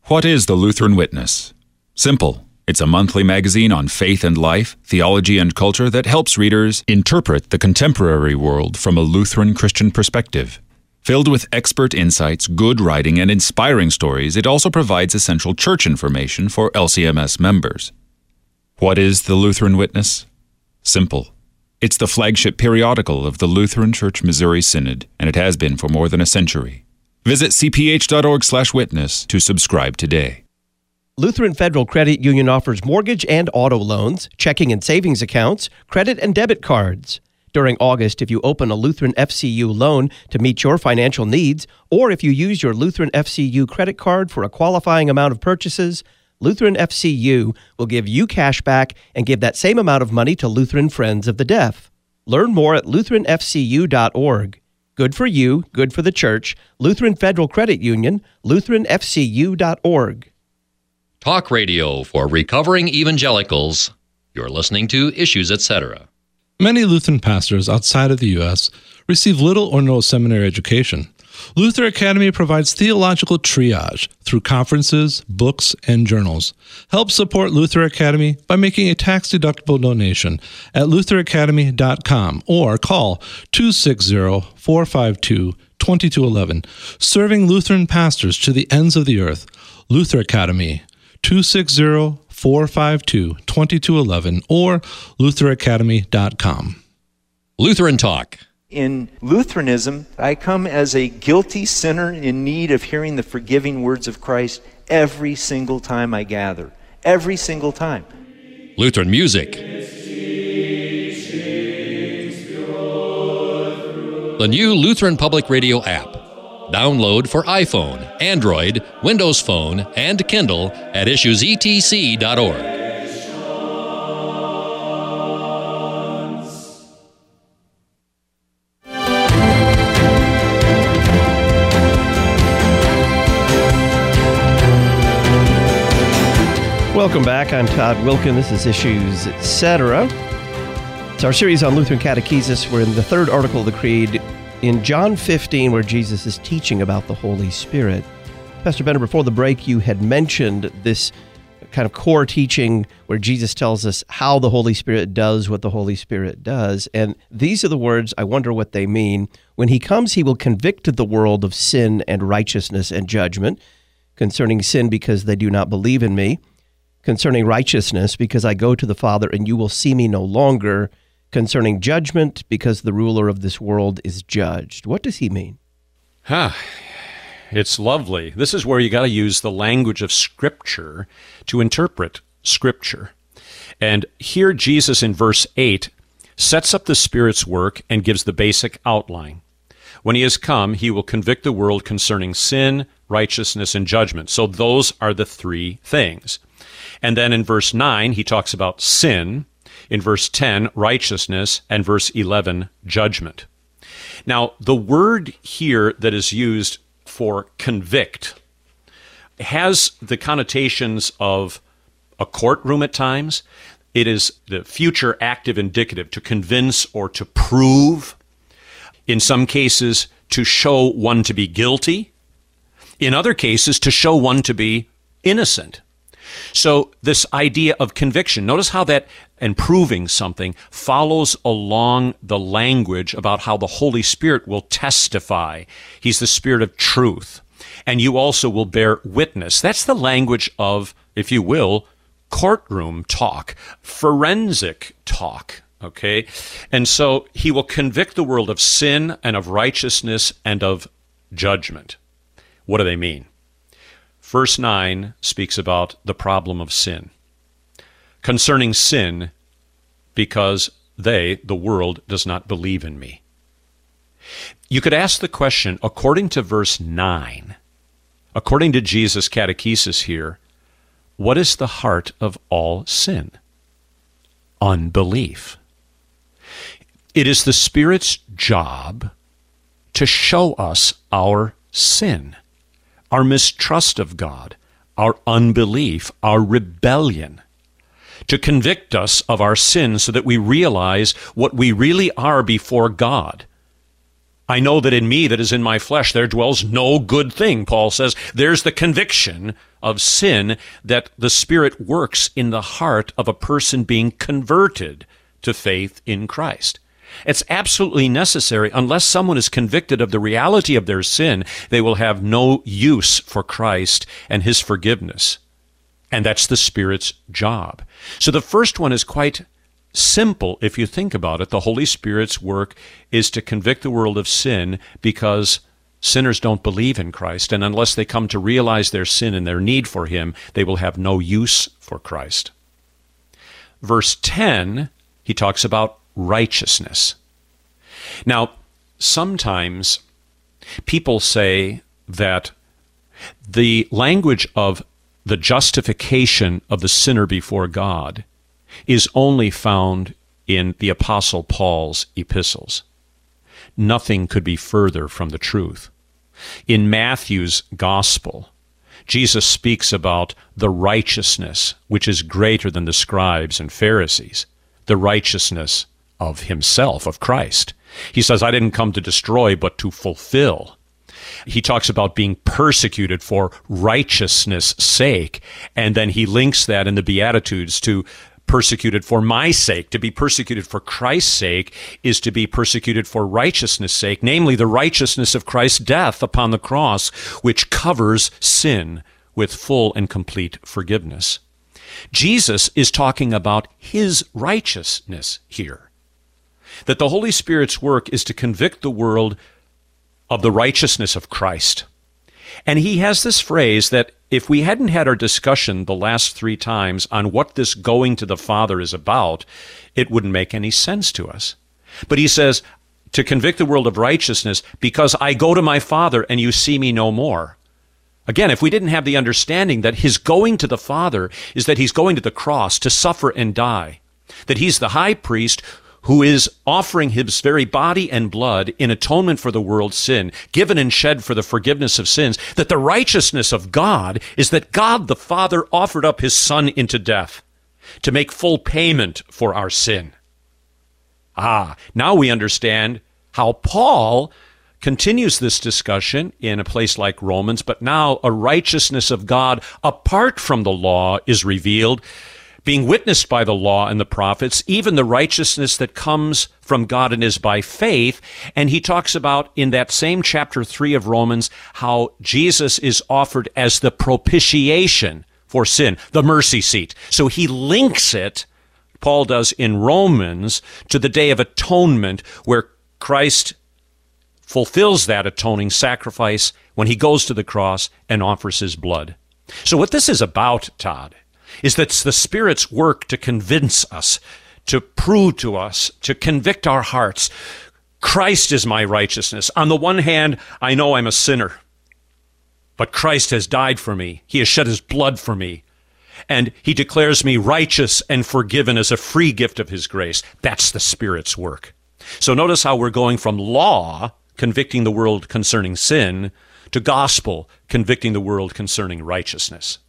What is the Lutheran Witness? Simple. It's a monthly magazine on faith and life, theology and culture that helps readers interpret the contemporary world from a Lutheran Christian perspective. Filled with expert insights, good writing, and inspiring stories, it also provides essential church information for LCMS members. What is the Lutheran Witness? Simple. It's the flagship periodical of the Lutheran Church Missouri Synod, and it has been for more than a century. Visit cph.org/witness to subscribe today. Lutheran Federal Credit Union offers mortgage and auto loans, checking and savings accounts, credit and debit cards. During August, if you open a Lutheran FCU loan to meet your financial needs, or if you use your Lutheran FCU credit card for a qualifying amount of purchases, Lutheran FCU will give you cash back and give that same amount of money to Lutheran Friends of the Deaf. Learn more at lutheranfcu.org. Good for you, good for the church. Lutheran Federal Credit Union, lutheranfcu.org. Talk radio for recovering evangelicals. You're listening to Issues, Etc. Many Lutheran pastors outside of the U.S. receive little or no seminary education. Luther Academy provides theological triage through conferences, books, and journals. Help support Luther Academy by making a tax-deductible donation at lutheracademy.com or call 260-452-2211. Serving Lutheran pastors to the ends of the earth. Luther Academy, 260-452-2211 or lutheracademy.com. Lutheran Talk. In Lutheranism, I come as a guilty sinner in need of hearing the forgiving words of Christ every single time I gather. Every single time. Lutheran music. The new Lutheran Public Radio app. Download for iPhone, Android, Windows Phone, and Kindle at issuesetc.org. Welcome back. I'm Todd Wilkin. This is Issues, Etc. It's our series on Lutheran Catechesis. We're in the third article of the Creed in John 15, where Jesus is teaching about the Holy Spirit. Pastor Benner, before the break, you had mentioned this kind of core teaching where Jesus tells us how the Holy Spirit does what the Holy Spirit does. And these are the words, I wonder what they mean. When he comes, he will convict the world of sin and righteousness and judgment. Concerning sin, because they do not believe in me. Concerning righteousness, because I go to the Father and you will see me no longer. Concerning judgment, because the ruler of this world is judged. What does he mean? It's lovely. This is where you got to use the language of Scripture to interpret Scripture. And here Jesus in verse 8 sets up the Spirit's work and gives the basic outline. When he has come, he will convict the world concerning sin, righteousness, and judgment. So those are the three things. And then in verse 9, he talks about sin. In verse 10, righteousness, and verse 11, judgment. Now, the word here that is used for convict has the connotations of a courtroom at times. It is the future active indicative, to convince or to prove. In some cases, to show one to be guilty. In other cases, to show one to be innocent. So this idea of conviction, notice how that and proving something follows along the language about how the Holy Spirit will testify. He's the Spirit of truth. And you also will bear witness. That's the language of, if you will, courtroom talk, forensic talk. Okay? And so he will convict the world of sin and of righteousness and of judgment. What do they mean? Verse 9 speaks about the problem of sin. Concerning sin, because the world, does not believe in me. You could ask the question, according to verse 9, according to Jesus' catechesis here, what is the heart of all sin? Unbelief. It is the Spirit's job to show us our sin, our mistrust of God, our unbelief, our rebellion, to convict us of our sin so that we realize what we really are before God. I know that in me that is in my flesh there dwells no good thing, Paul says. There's the conviction of sin that the Spirit works in the heart of a person being converted to faith in Christ. It's absolutely necessary. Unless someone is convicted of the reality of their sin, they will have no use for Christ and his forgiveness. And that's the Spirit's job. So the first one is quite simple if you think about it. The Holy Spirit's work is to convict the world of sin because sinners don't believe in Christ, and unless they come to realize their sin and their need for him, they will have no use for Christ. Verse 10, he talks about righteousness. Now, sometimes people say that the language of the justification of the sinner before God is only found in the Apostle Paul's epistles. Nothing could be further from the truth. In Matthew's Gospel, Jesus speaks about the righteousness which is greater than the scribes and Pharisees, the righteousness of himself, of Christ. He says, I didn't come to destroy, but to fulfill. He talks about being persecuted for righteousness' sake, and then he links that in the Beatitudes to persecuted for my sake. To be persecuted for Christ's sake is to be persecuted for righteousness' sake, namely the righteousness of Christ's death upon the cross, which covers sin with full and complete forgiveness. Jesus is talking about his righteousness here. That the Holy Spirit's work is to convict the world of the righteousness of Christ. And he has this phrase that if we hadn't had our discussion the last 3 times on what this going to the Father is about, it wouldn't make any sense to us. But he says, to convict the world of righteousness, because I go to my Father and you see me no more. Again, if we didn't have the understanding that his going to the Father is that he's going to the cross to suffer and die, that he's the high priest who is offering his very body and blood in atonement for the world's sin, given and shed for the forgiveness of sins, that the righteousness of God is that God the Father offered up his Son into death to make full payment for our sin. Now we understand how Paul continues this discussion in a place like Romans, but now a righteousness of God apart from the law is revealed, being witnessed by the law and the prophets, even the righteousness that comes from God and is by faith. And he talks about in that same chapter 3 of Romans how Jesus is offered as the propitiation for sin, the mercy seat. So he links it, Paul does in Romans, to the day of atonement where Christ fulfills that atoning sacrifice when he goes to the cross and offers his blood. So what this is about, Todd, is that it's the Spirit's work to convince us, to prove to us, to convict our hearts. Christ is my righteousness. On the one hand, I know I'm a sinner, but Christ has died for me. He has shed his blood for me, and he declares me righteous and forgiven as a free gift of his grace. That's the Spirit's work. So notice how we're going from law, convicting the world concerning sin, to gospel, convicting the world concerning righteousness.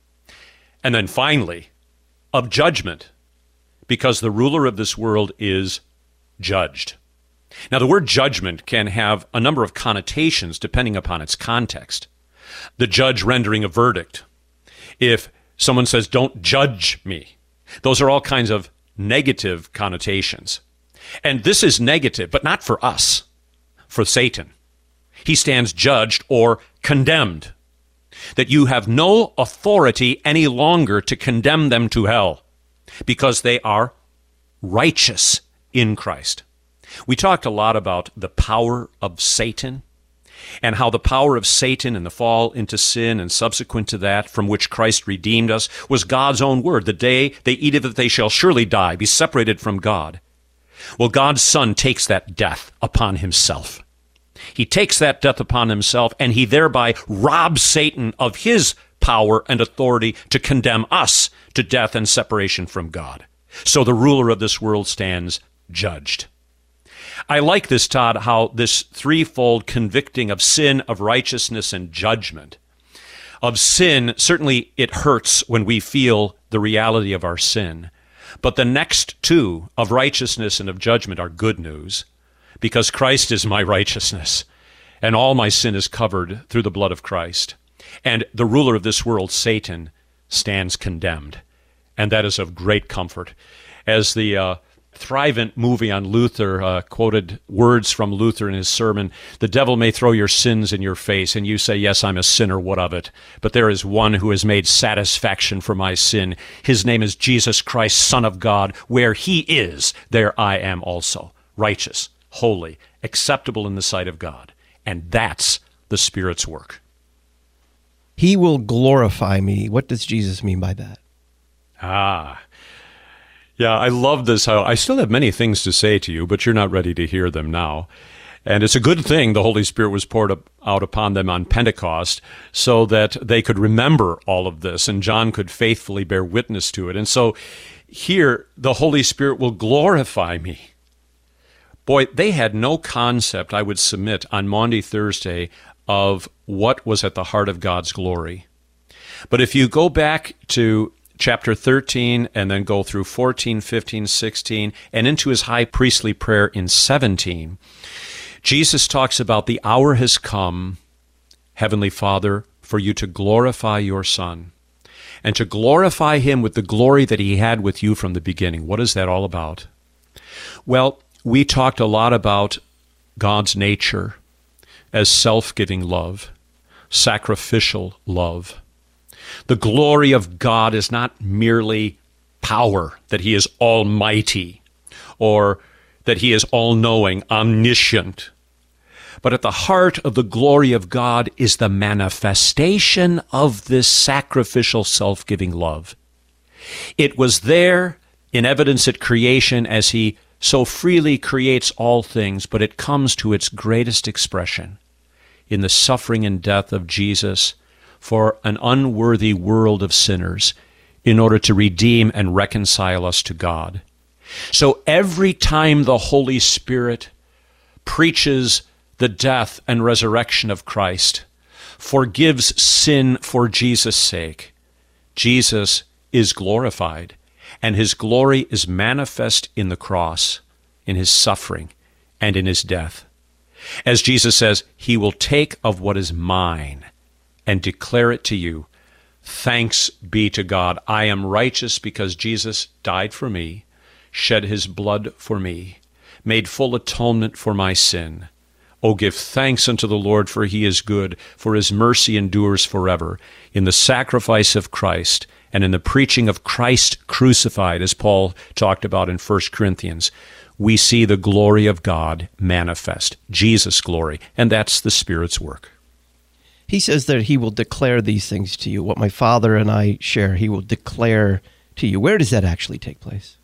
And then finally, of judgment, because the ruler of this world is judged. Now, the word judgment can have a number of connotations depending upon its context. The judge rendering a verdict. If someone says, don't judge me, those are all kinds of negative connotations. And this is negative, but not for us, for Satan. He stands judged or condemned. That you have no authority any longer to condemn them to hell because they are righteous in Christ. We talked a lot about the power of Satan and how the power of Satan and the fall into sin and subsequent to that from which Christ redeemed us was God's own word. The day they eat of it, they shall surely die, be separated from God. Well, God's Son takes that death upon himself. He takes that death upon himself, and he thereby robs Satan of his power and authority to condemn us to death and separation from God. So the ruler of this world stands judged. I like this, Todd, how this threefold convicting of sin, of righteousness, and judgment. Of sin, certainly it hurts when we feel the reality of our sin. But the next two, of righteousness and of judgment, are good news. because Christ is my righteousness, and all my sin is covered through the blood of Christ. And the ruler of this world, Satan, stands condemned. And that is of great comfort. As the Thrivent movie on Luther quoted words from Luther in his sermon, "The devil may throw your sins in your face, and you say, 'Yes, I'm a sinner, what of it?' But there is one who has made satisfaction for my sin. His name is Jesus Christ, Son of God. Where he is, there I am also. Righteous, holy, acceptable in the sight of God." And that's the Spirit's work. He will glorify me. What does Jesus mean by that? Yeah, I love this. How I still have many things to say to you, but you're not ready to hear them now. And it's a good thing the Holy Spirit was poured out upon them on Pentecost so that they could remember all of this, and John could faithfully bear witness to it. And so here, the Holy Spirit will glorify me. Boy, they had no concept, I would submit, on Maundy Thursday of what was at the heart of God's glory. But if you go back to chapter 13, and then go through 14, 15, 16, and into his high priestly prayer in 17, Jesus talks about the hour has come, Heavenly Father, for you to glorify your Son, and to glorify him with the glory that he had with you from the beginning. What is that all about? Well, we talked a lot about God's nature as self-giving love, sacrificial love. The glory of God is not merely power, that he is almighty, or that he is all-knowing, omniscient. But at the heart of the glory of God is the manifestation of this sacrificial, self-giving love. It was there in evidence at creation as he so freely creates all things, but it comes to its greatest expression in the suffering and death of Jesus for an unworthy world of sinners in order to redeem and reconcile us to God. So every time the Holy Spirit preaches the death and resurrection of Christ, forgives sin for Jesus' sake, Jesus is glorified, and his glory is manifest in the cross, in his suffering, and in his death. As Jesus says, he will take of what is mine and declare it to you. Thanks be to God. I am righteous because Jesus died for me, shed his blood for me, made full atonement for my sin. Oh, give thanks unto the Lord, for he is good, for his mercy endures forever. In the sacrifice of Christ and in the preaching of Christ crucified, as Paul talked about in 1 Corinthians, we see the glory of God manifest, Jesus' glory, and that's the Spirit's work. He says that he will declare these things to you. What my Father and I share, he will declare to you. Where does that actually take place?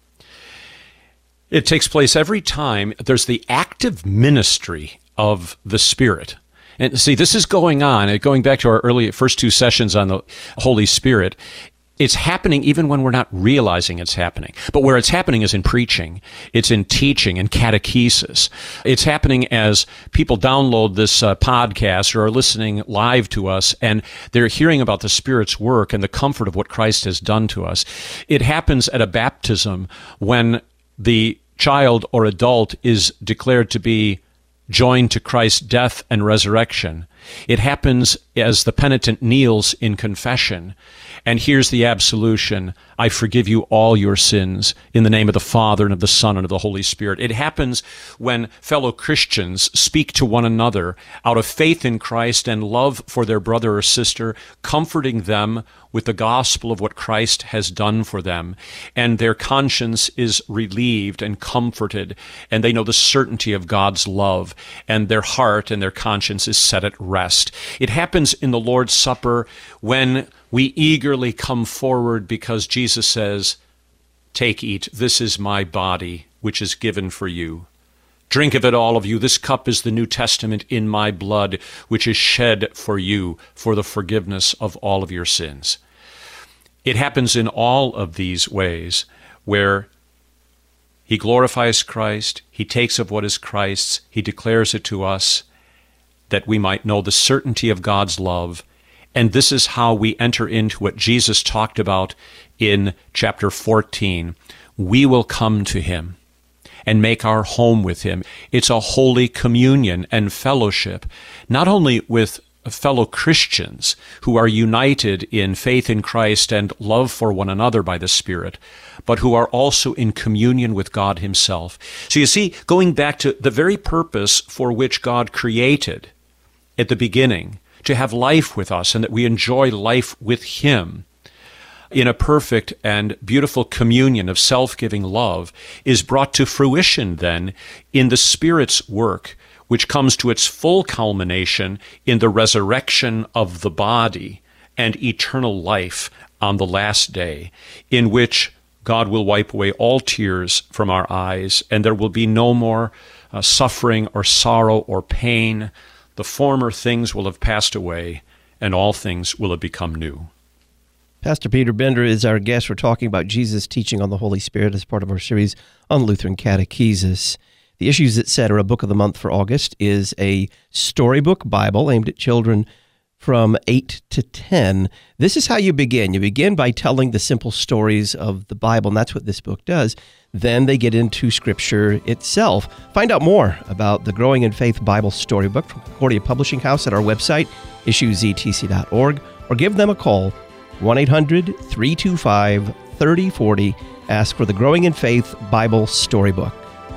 It takes place every time there's the active ministry of the Spirit. And see, this is going on, going back to our first two sessions on the Holy Spirit. It's happening even when we're not realizing it's happening. But where it's happening is in preaching. It's in teaching and catechesis. It's happening as people download this podcast or are listening live to us, and they're hearing about the Spirit's work and the comfort of what Christ has done to us. It happens at a baptism when the child or adult is declared to be joined to Christ's death and resurrection. It happens as the penitent kneels in confession and hears the absolution, I forgive you all your sins in the name of the Father and of the Son and of the Holy Spirit. It happens when fellow Christians speak to one another out of faith in Christ and love for their brother or sister, comforting them with the gospel of what Christ has done for them, and their conscience is relieved and comforted, and they know the certainty of God's love, and their heart and their conscience is set at rest. It happens in the Lord's Supper when we eagerly come forward because Jesus says, take, eat, this is my body, which is given for you. Drink of it, all of you. This cup is the New Testament in my blood, which is shed for you for the forgiveness of all of your sins. It happens in all of these ways where he glorifies Christ, he takes of what is Christ's, he declares it to us that we might know the certainty of God's love. And this is how we enter into what Jesus talked about in chapter 14. We will come to him, and make our home with him. It's a holy communion and fellowship, not only with fellow Christians who are united in faith in Christ and love for one another by the Spirit, but who are also in communion with God himself. So you see, going back to the very purpose for which God created at the beginning, to have life with us and that we enjoy life with him in a perfect and beautiful communion of self-giving love, is brought to fruition then in the Spirit's work, which comes to its full culmination in the resurrection of the body and eternal life on the last day, in which God will wipe away all tears from our eyes, and there will be no more suffering or sorrow or pain. The former things will have passed away, and all things will have become new. Pastor Peter Bender is our guest. We're talking about Jesus' teaching on the Holy Spirit as part of our series on Lutheran Catechesis. The Issues, Etc. Book of the Month for August is a storybook Bible aimed at children from 8 to 10. This is how you begin. You begin by telling the simple stories of the Bible, and that's what this book does. Then they get into Scripture itself. Find out more about the Growing in Faith Bible Storybook from Concordia Publishing House at our website, issuesetc.org, or give them a call, 1-800-325-3040. Ask for the Growing in Faith Bible Storybook.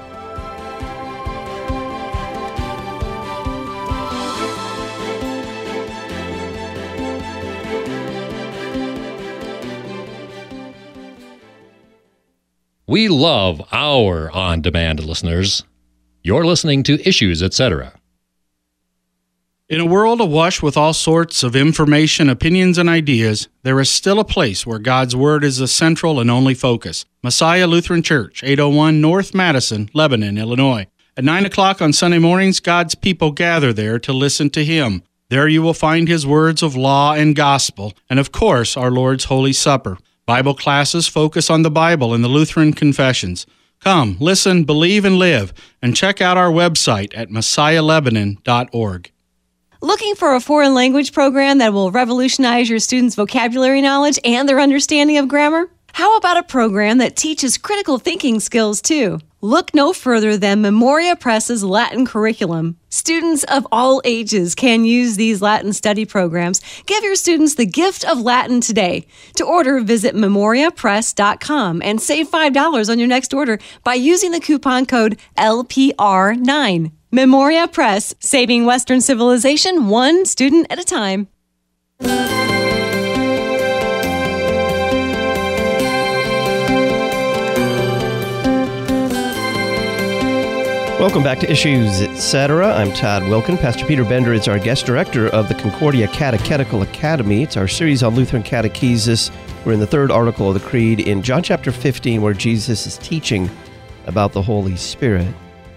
We love our on-demand listeners. You're listening to Issues, Etc. In a world awash with all sorts of information, opinions, and ideas, there is still a place where God's Word is the central and only focus. Messiah Lutheran Church, 801 North Madison, Lebanon, Illinois. At 9 o'clock on Sunday mornings, God's people gather there to listen to Him. There you will find His words of law and gospel, and of course, our Lord's Holy Supper. Bible classes focus on the Bible and the Lutheran confessions. Come, listen, believe, and live, and check out our website at messiahlebanon.org. Looking for a foreign language program that will revolutionize your students' vocabulary knowledge and their understanding of grammar? How about a program that teaches critical thinking skills too? Look no further than Memoria Press's Latin curriculum. Students of all ages can use these Latin study programs. Give your students the gift of Latin today. To order, visit memoriapress.com and save $5 on your next order by using the coupon code LPR9. Memoria Press, saving Western civilization one student at a time. Welcome back to Issues, Etc. I'm Todd Wilkin. Pastor Peter Bender is our guest director of the Concordia Catechetical Academy. It's our series on Lutheran Catechesis. We're in the third article of the Creed in John chapter 15, where Jesus is teaching about the Holy Spirit.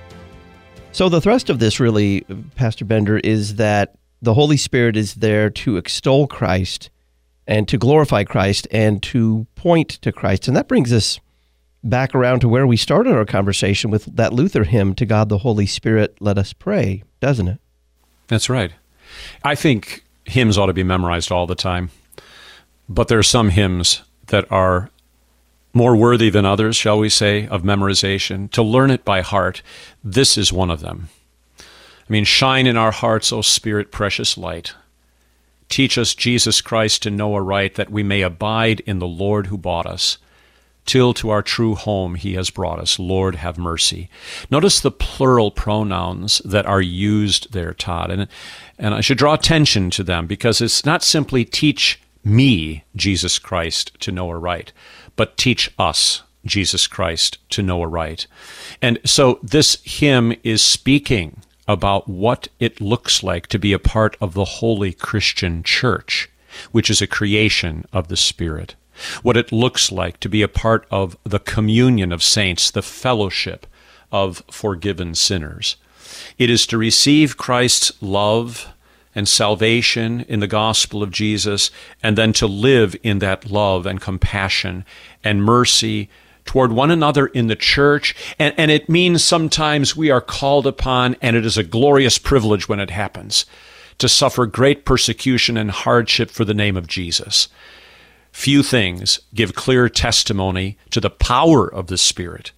So the thrust of this really, Pastor Bender, is that the Holy Spirit is there to extol Christ and to glorify Christ and to point to Christ. And that brings us back around to where we started our conversation with that Luther hymn, "To God the Holy Spirit, let us pray," doesn't it? That's right. I think hymns ought to be memorized all the time, but there are some hymns that are more worthy than others, shall we say, of memorization, to learn it by heart. This is one of them. I mean, shine in our hearts, O Spirit, precious light. Teach us, Jesus Christ, to know aright, that we may abide in the Lord who bought us, till to our true home He has brought us. Lord, have mercy. Notice the plural pronouns that are used there, Todd, and I should draw attention to them, because it's not simply teach me, Jesus Christ, to know aright, but teach us, Jesus Christ, to know aright. And so this hymn is speaking about what it looks like to be a part of the holy Christian church, which is a creation of the Spirit. What it looks like to be a part of the communion of saints, the fellowship of forgiven sinners. It is to receive Christ's love and salvation in the gospel of Jesus, and then to live in that love and compassion and mercy toward one another in the church. And it means sometimes we are called upon, and it is a glorious privilege when it happens, to suffer great persecution and hardship for the name of Jesus. Few things give clear testimony to the power of the Spirit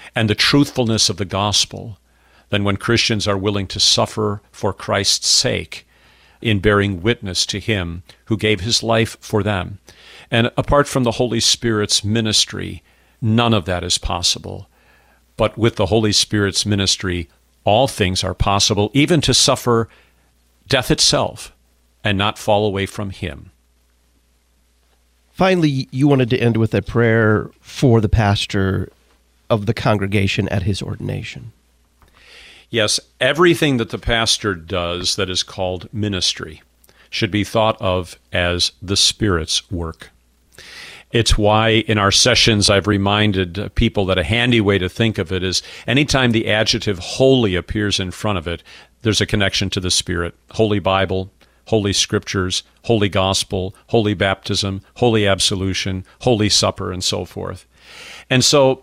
and the truthfulness of the gospel than when Christians are willing to suffer for Christ's sake in bearing witness to him who gave his life for them. And apart from the Holy Spirit's ministry, none of that is possible. But with the Holy Spirit's ministry, all things are possible, even to suffer death itself and not fall away from him. Finally, you wanted to end with a prayer for the pastor of the congregation at his ordination. Yes, everything that the pastor does that is called ministry should be thought of as the Spirit's work. It's why in our sessions I've reminded people that a handy way to think of it is anytime the adjective holy appears in front of it, there's a connection to the Spirit. Holy Bible, Holy Scriptures, Holy Gospel, Holy Baptism, Holy Absolution, Holy Supper, and so forth. And so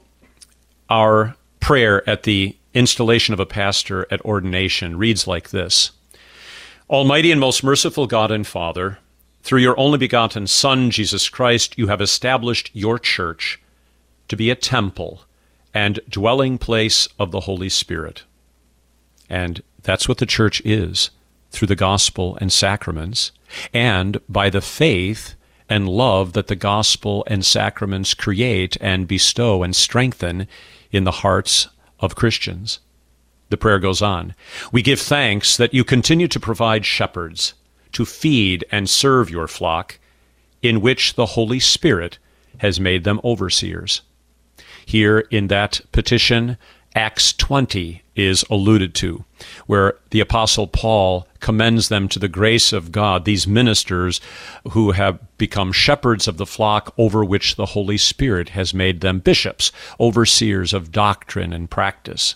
our prayer at the installation of a pastor at ordination reads like this: Almighty and most merciful God and Father, through your only begotten Son, Jesus Christ, you have established your church to be a temple and dwelling place of the Holy Spirit. And that's what the church is, through the gospel and sacraments, and by the faith and love that the gospel and sacraments create and bestow and strengthen in the hearts of Christians. The prayer goes on. We give thanks that you continue to provide shepherds to feed and serve your flock, in which the Holy Spirit has made them overseers. Here in that petition, Acts 20 is alluded to, where the Apostle Paul commends them to the grace of God, these ministers who have become shepherds of the flock over which the Holy Spirit has made them bishops, overseers of doctrine and practice.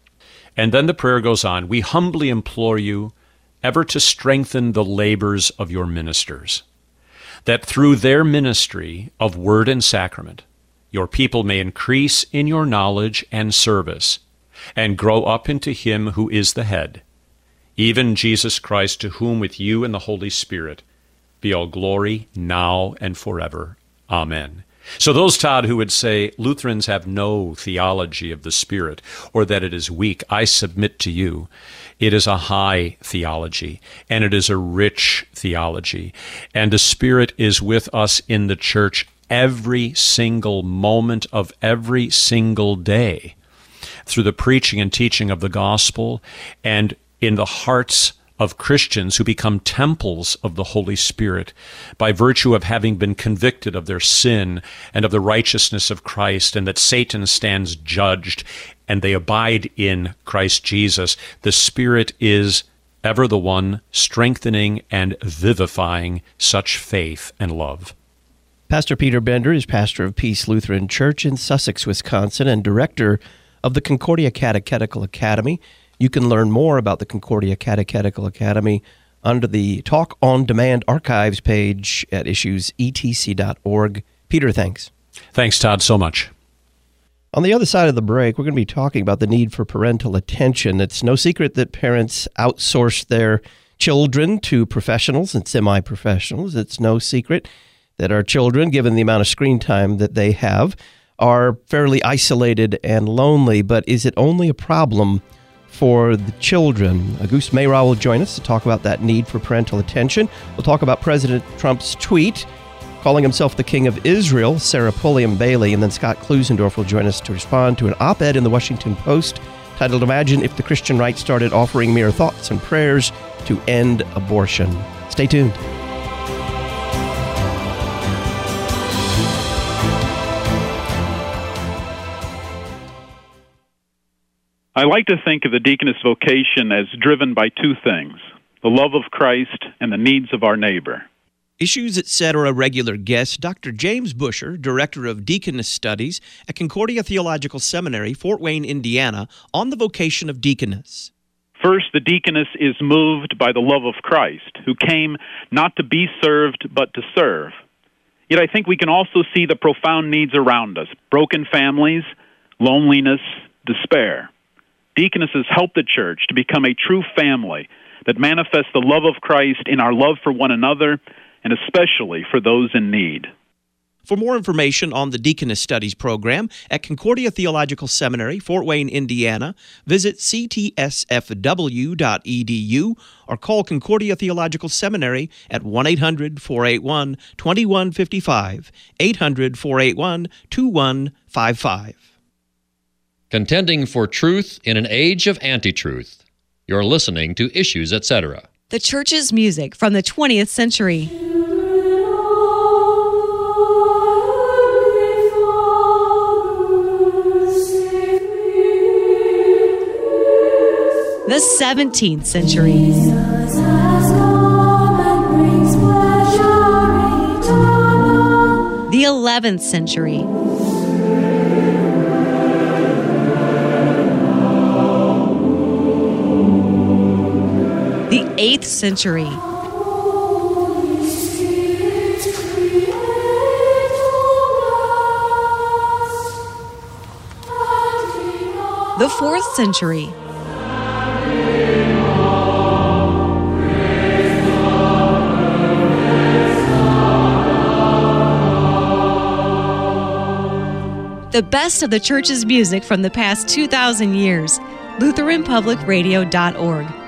And then the prayer goes on, we humbly implore you ever to strengthen the labors of your ministers, that through their ministry of word and sacrament, your people may increase in your knowledge and service, and grow up into him who is the head, even Jesus Christ, to whom with you and the Holy Spirit be all glory now and forever. Amen. So those, Todd, who would say Lutherans have no theology of the Spirit, or that it is weak, I submit to you, it is a high theology, and it is a rich theology. And the Spirit is with us in the church every single moment of every single day through the preaching and teaching of the gospel and in the hearts of Christians who become temples of the Holy Spirit by virtue of having been convicted of their sin and of the righteousness of Christ, and that Satan stands judged and they abide in Christ Jesus. The Spirit is ever the one strengthening and vivifying such faith and love. Pastor Peter Bender is pastor of Peace Lutheran Church in Sussex, Wisconsin, and director of the Concordia Catechetical Academy. You can learn more about the Concordia Catechetical Academy under the Talk on Demand archives page at issuesetc.org. Peter, thanks. Thanks, Todd, so much. On the other side of the break, we're going to be talking about the need for parental attention. It's no secret that parents outsource their children to professionals and semi-professionals. It's no secret that our children, given the amount of screen time that they have, are fairly isolated and lonely. But is it only a problem for the children? Auguste Mayra will join us to talk about that need for parental attention. We'll talk about President Trump's tweet calling himself the King of Israel, Sarah Pulliam Bailey, and then Scott Klusendorf will join us to respond to an op-ed in the Washington Post titled, Imagine if the Christian Right Started Offering Mere Thoughts and Prayers to End Abortion. Stay tuned. I like to think of the deaconess vocation as driven by two things, the love of Christ and the needs of our neighbor. Issues Etc. regular guest, Dr. James Busher, Director of Deaconess Studies at Concordia Theological Seminary, Fort Wayne, Indiana, on the vocation of deaconess. First, the deaconess is moved by the love of Christ, who came not to be served, but to serve. Yet I think we can also see the profound needs around us, broken families, loneliness, despair. Deaconesses help the church to become a true family that manifests the love of Christ in our love for one another, and especially for those in need. For more information on the Deaconess Studies program at Concordia Theological Seminary, Fort Wayne, Indiana, visit ctsfw.edu or call Concordia Theological Seminary at 1-800-481-2155, 800-481-2155. Contending for truth in an age of anti-truth. You're listening to Issues, Etc. The church's music from the 20th century. The 17th century. The 11th century. The 8th century. The 4th century. The best of the church's music from the past 2,000 years. LutheranPublicRadio.org.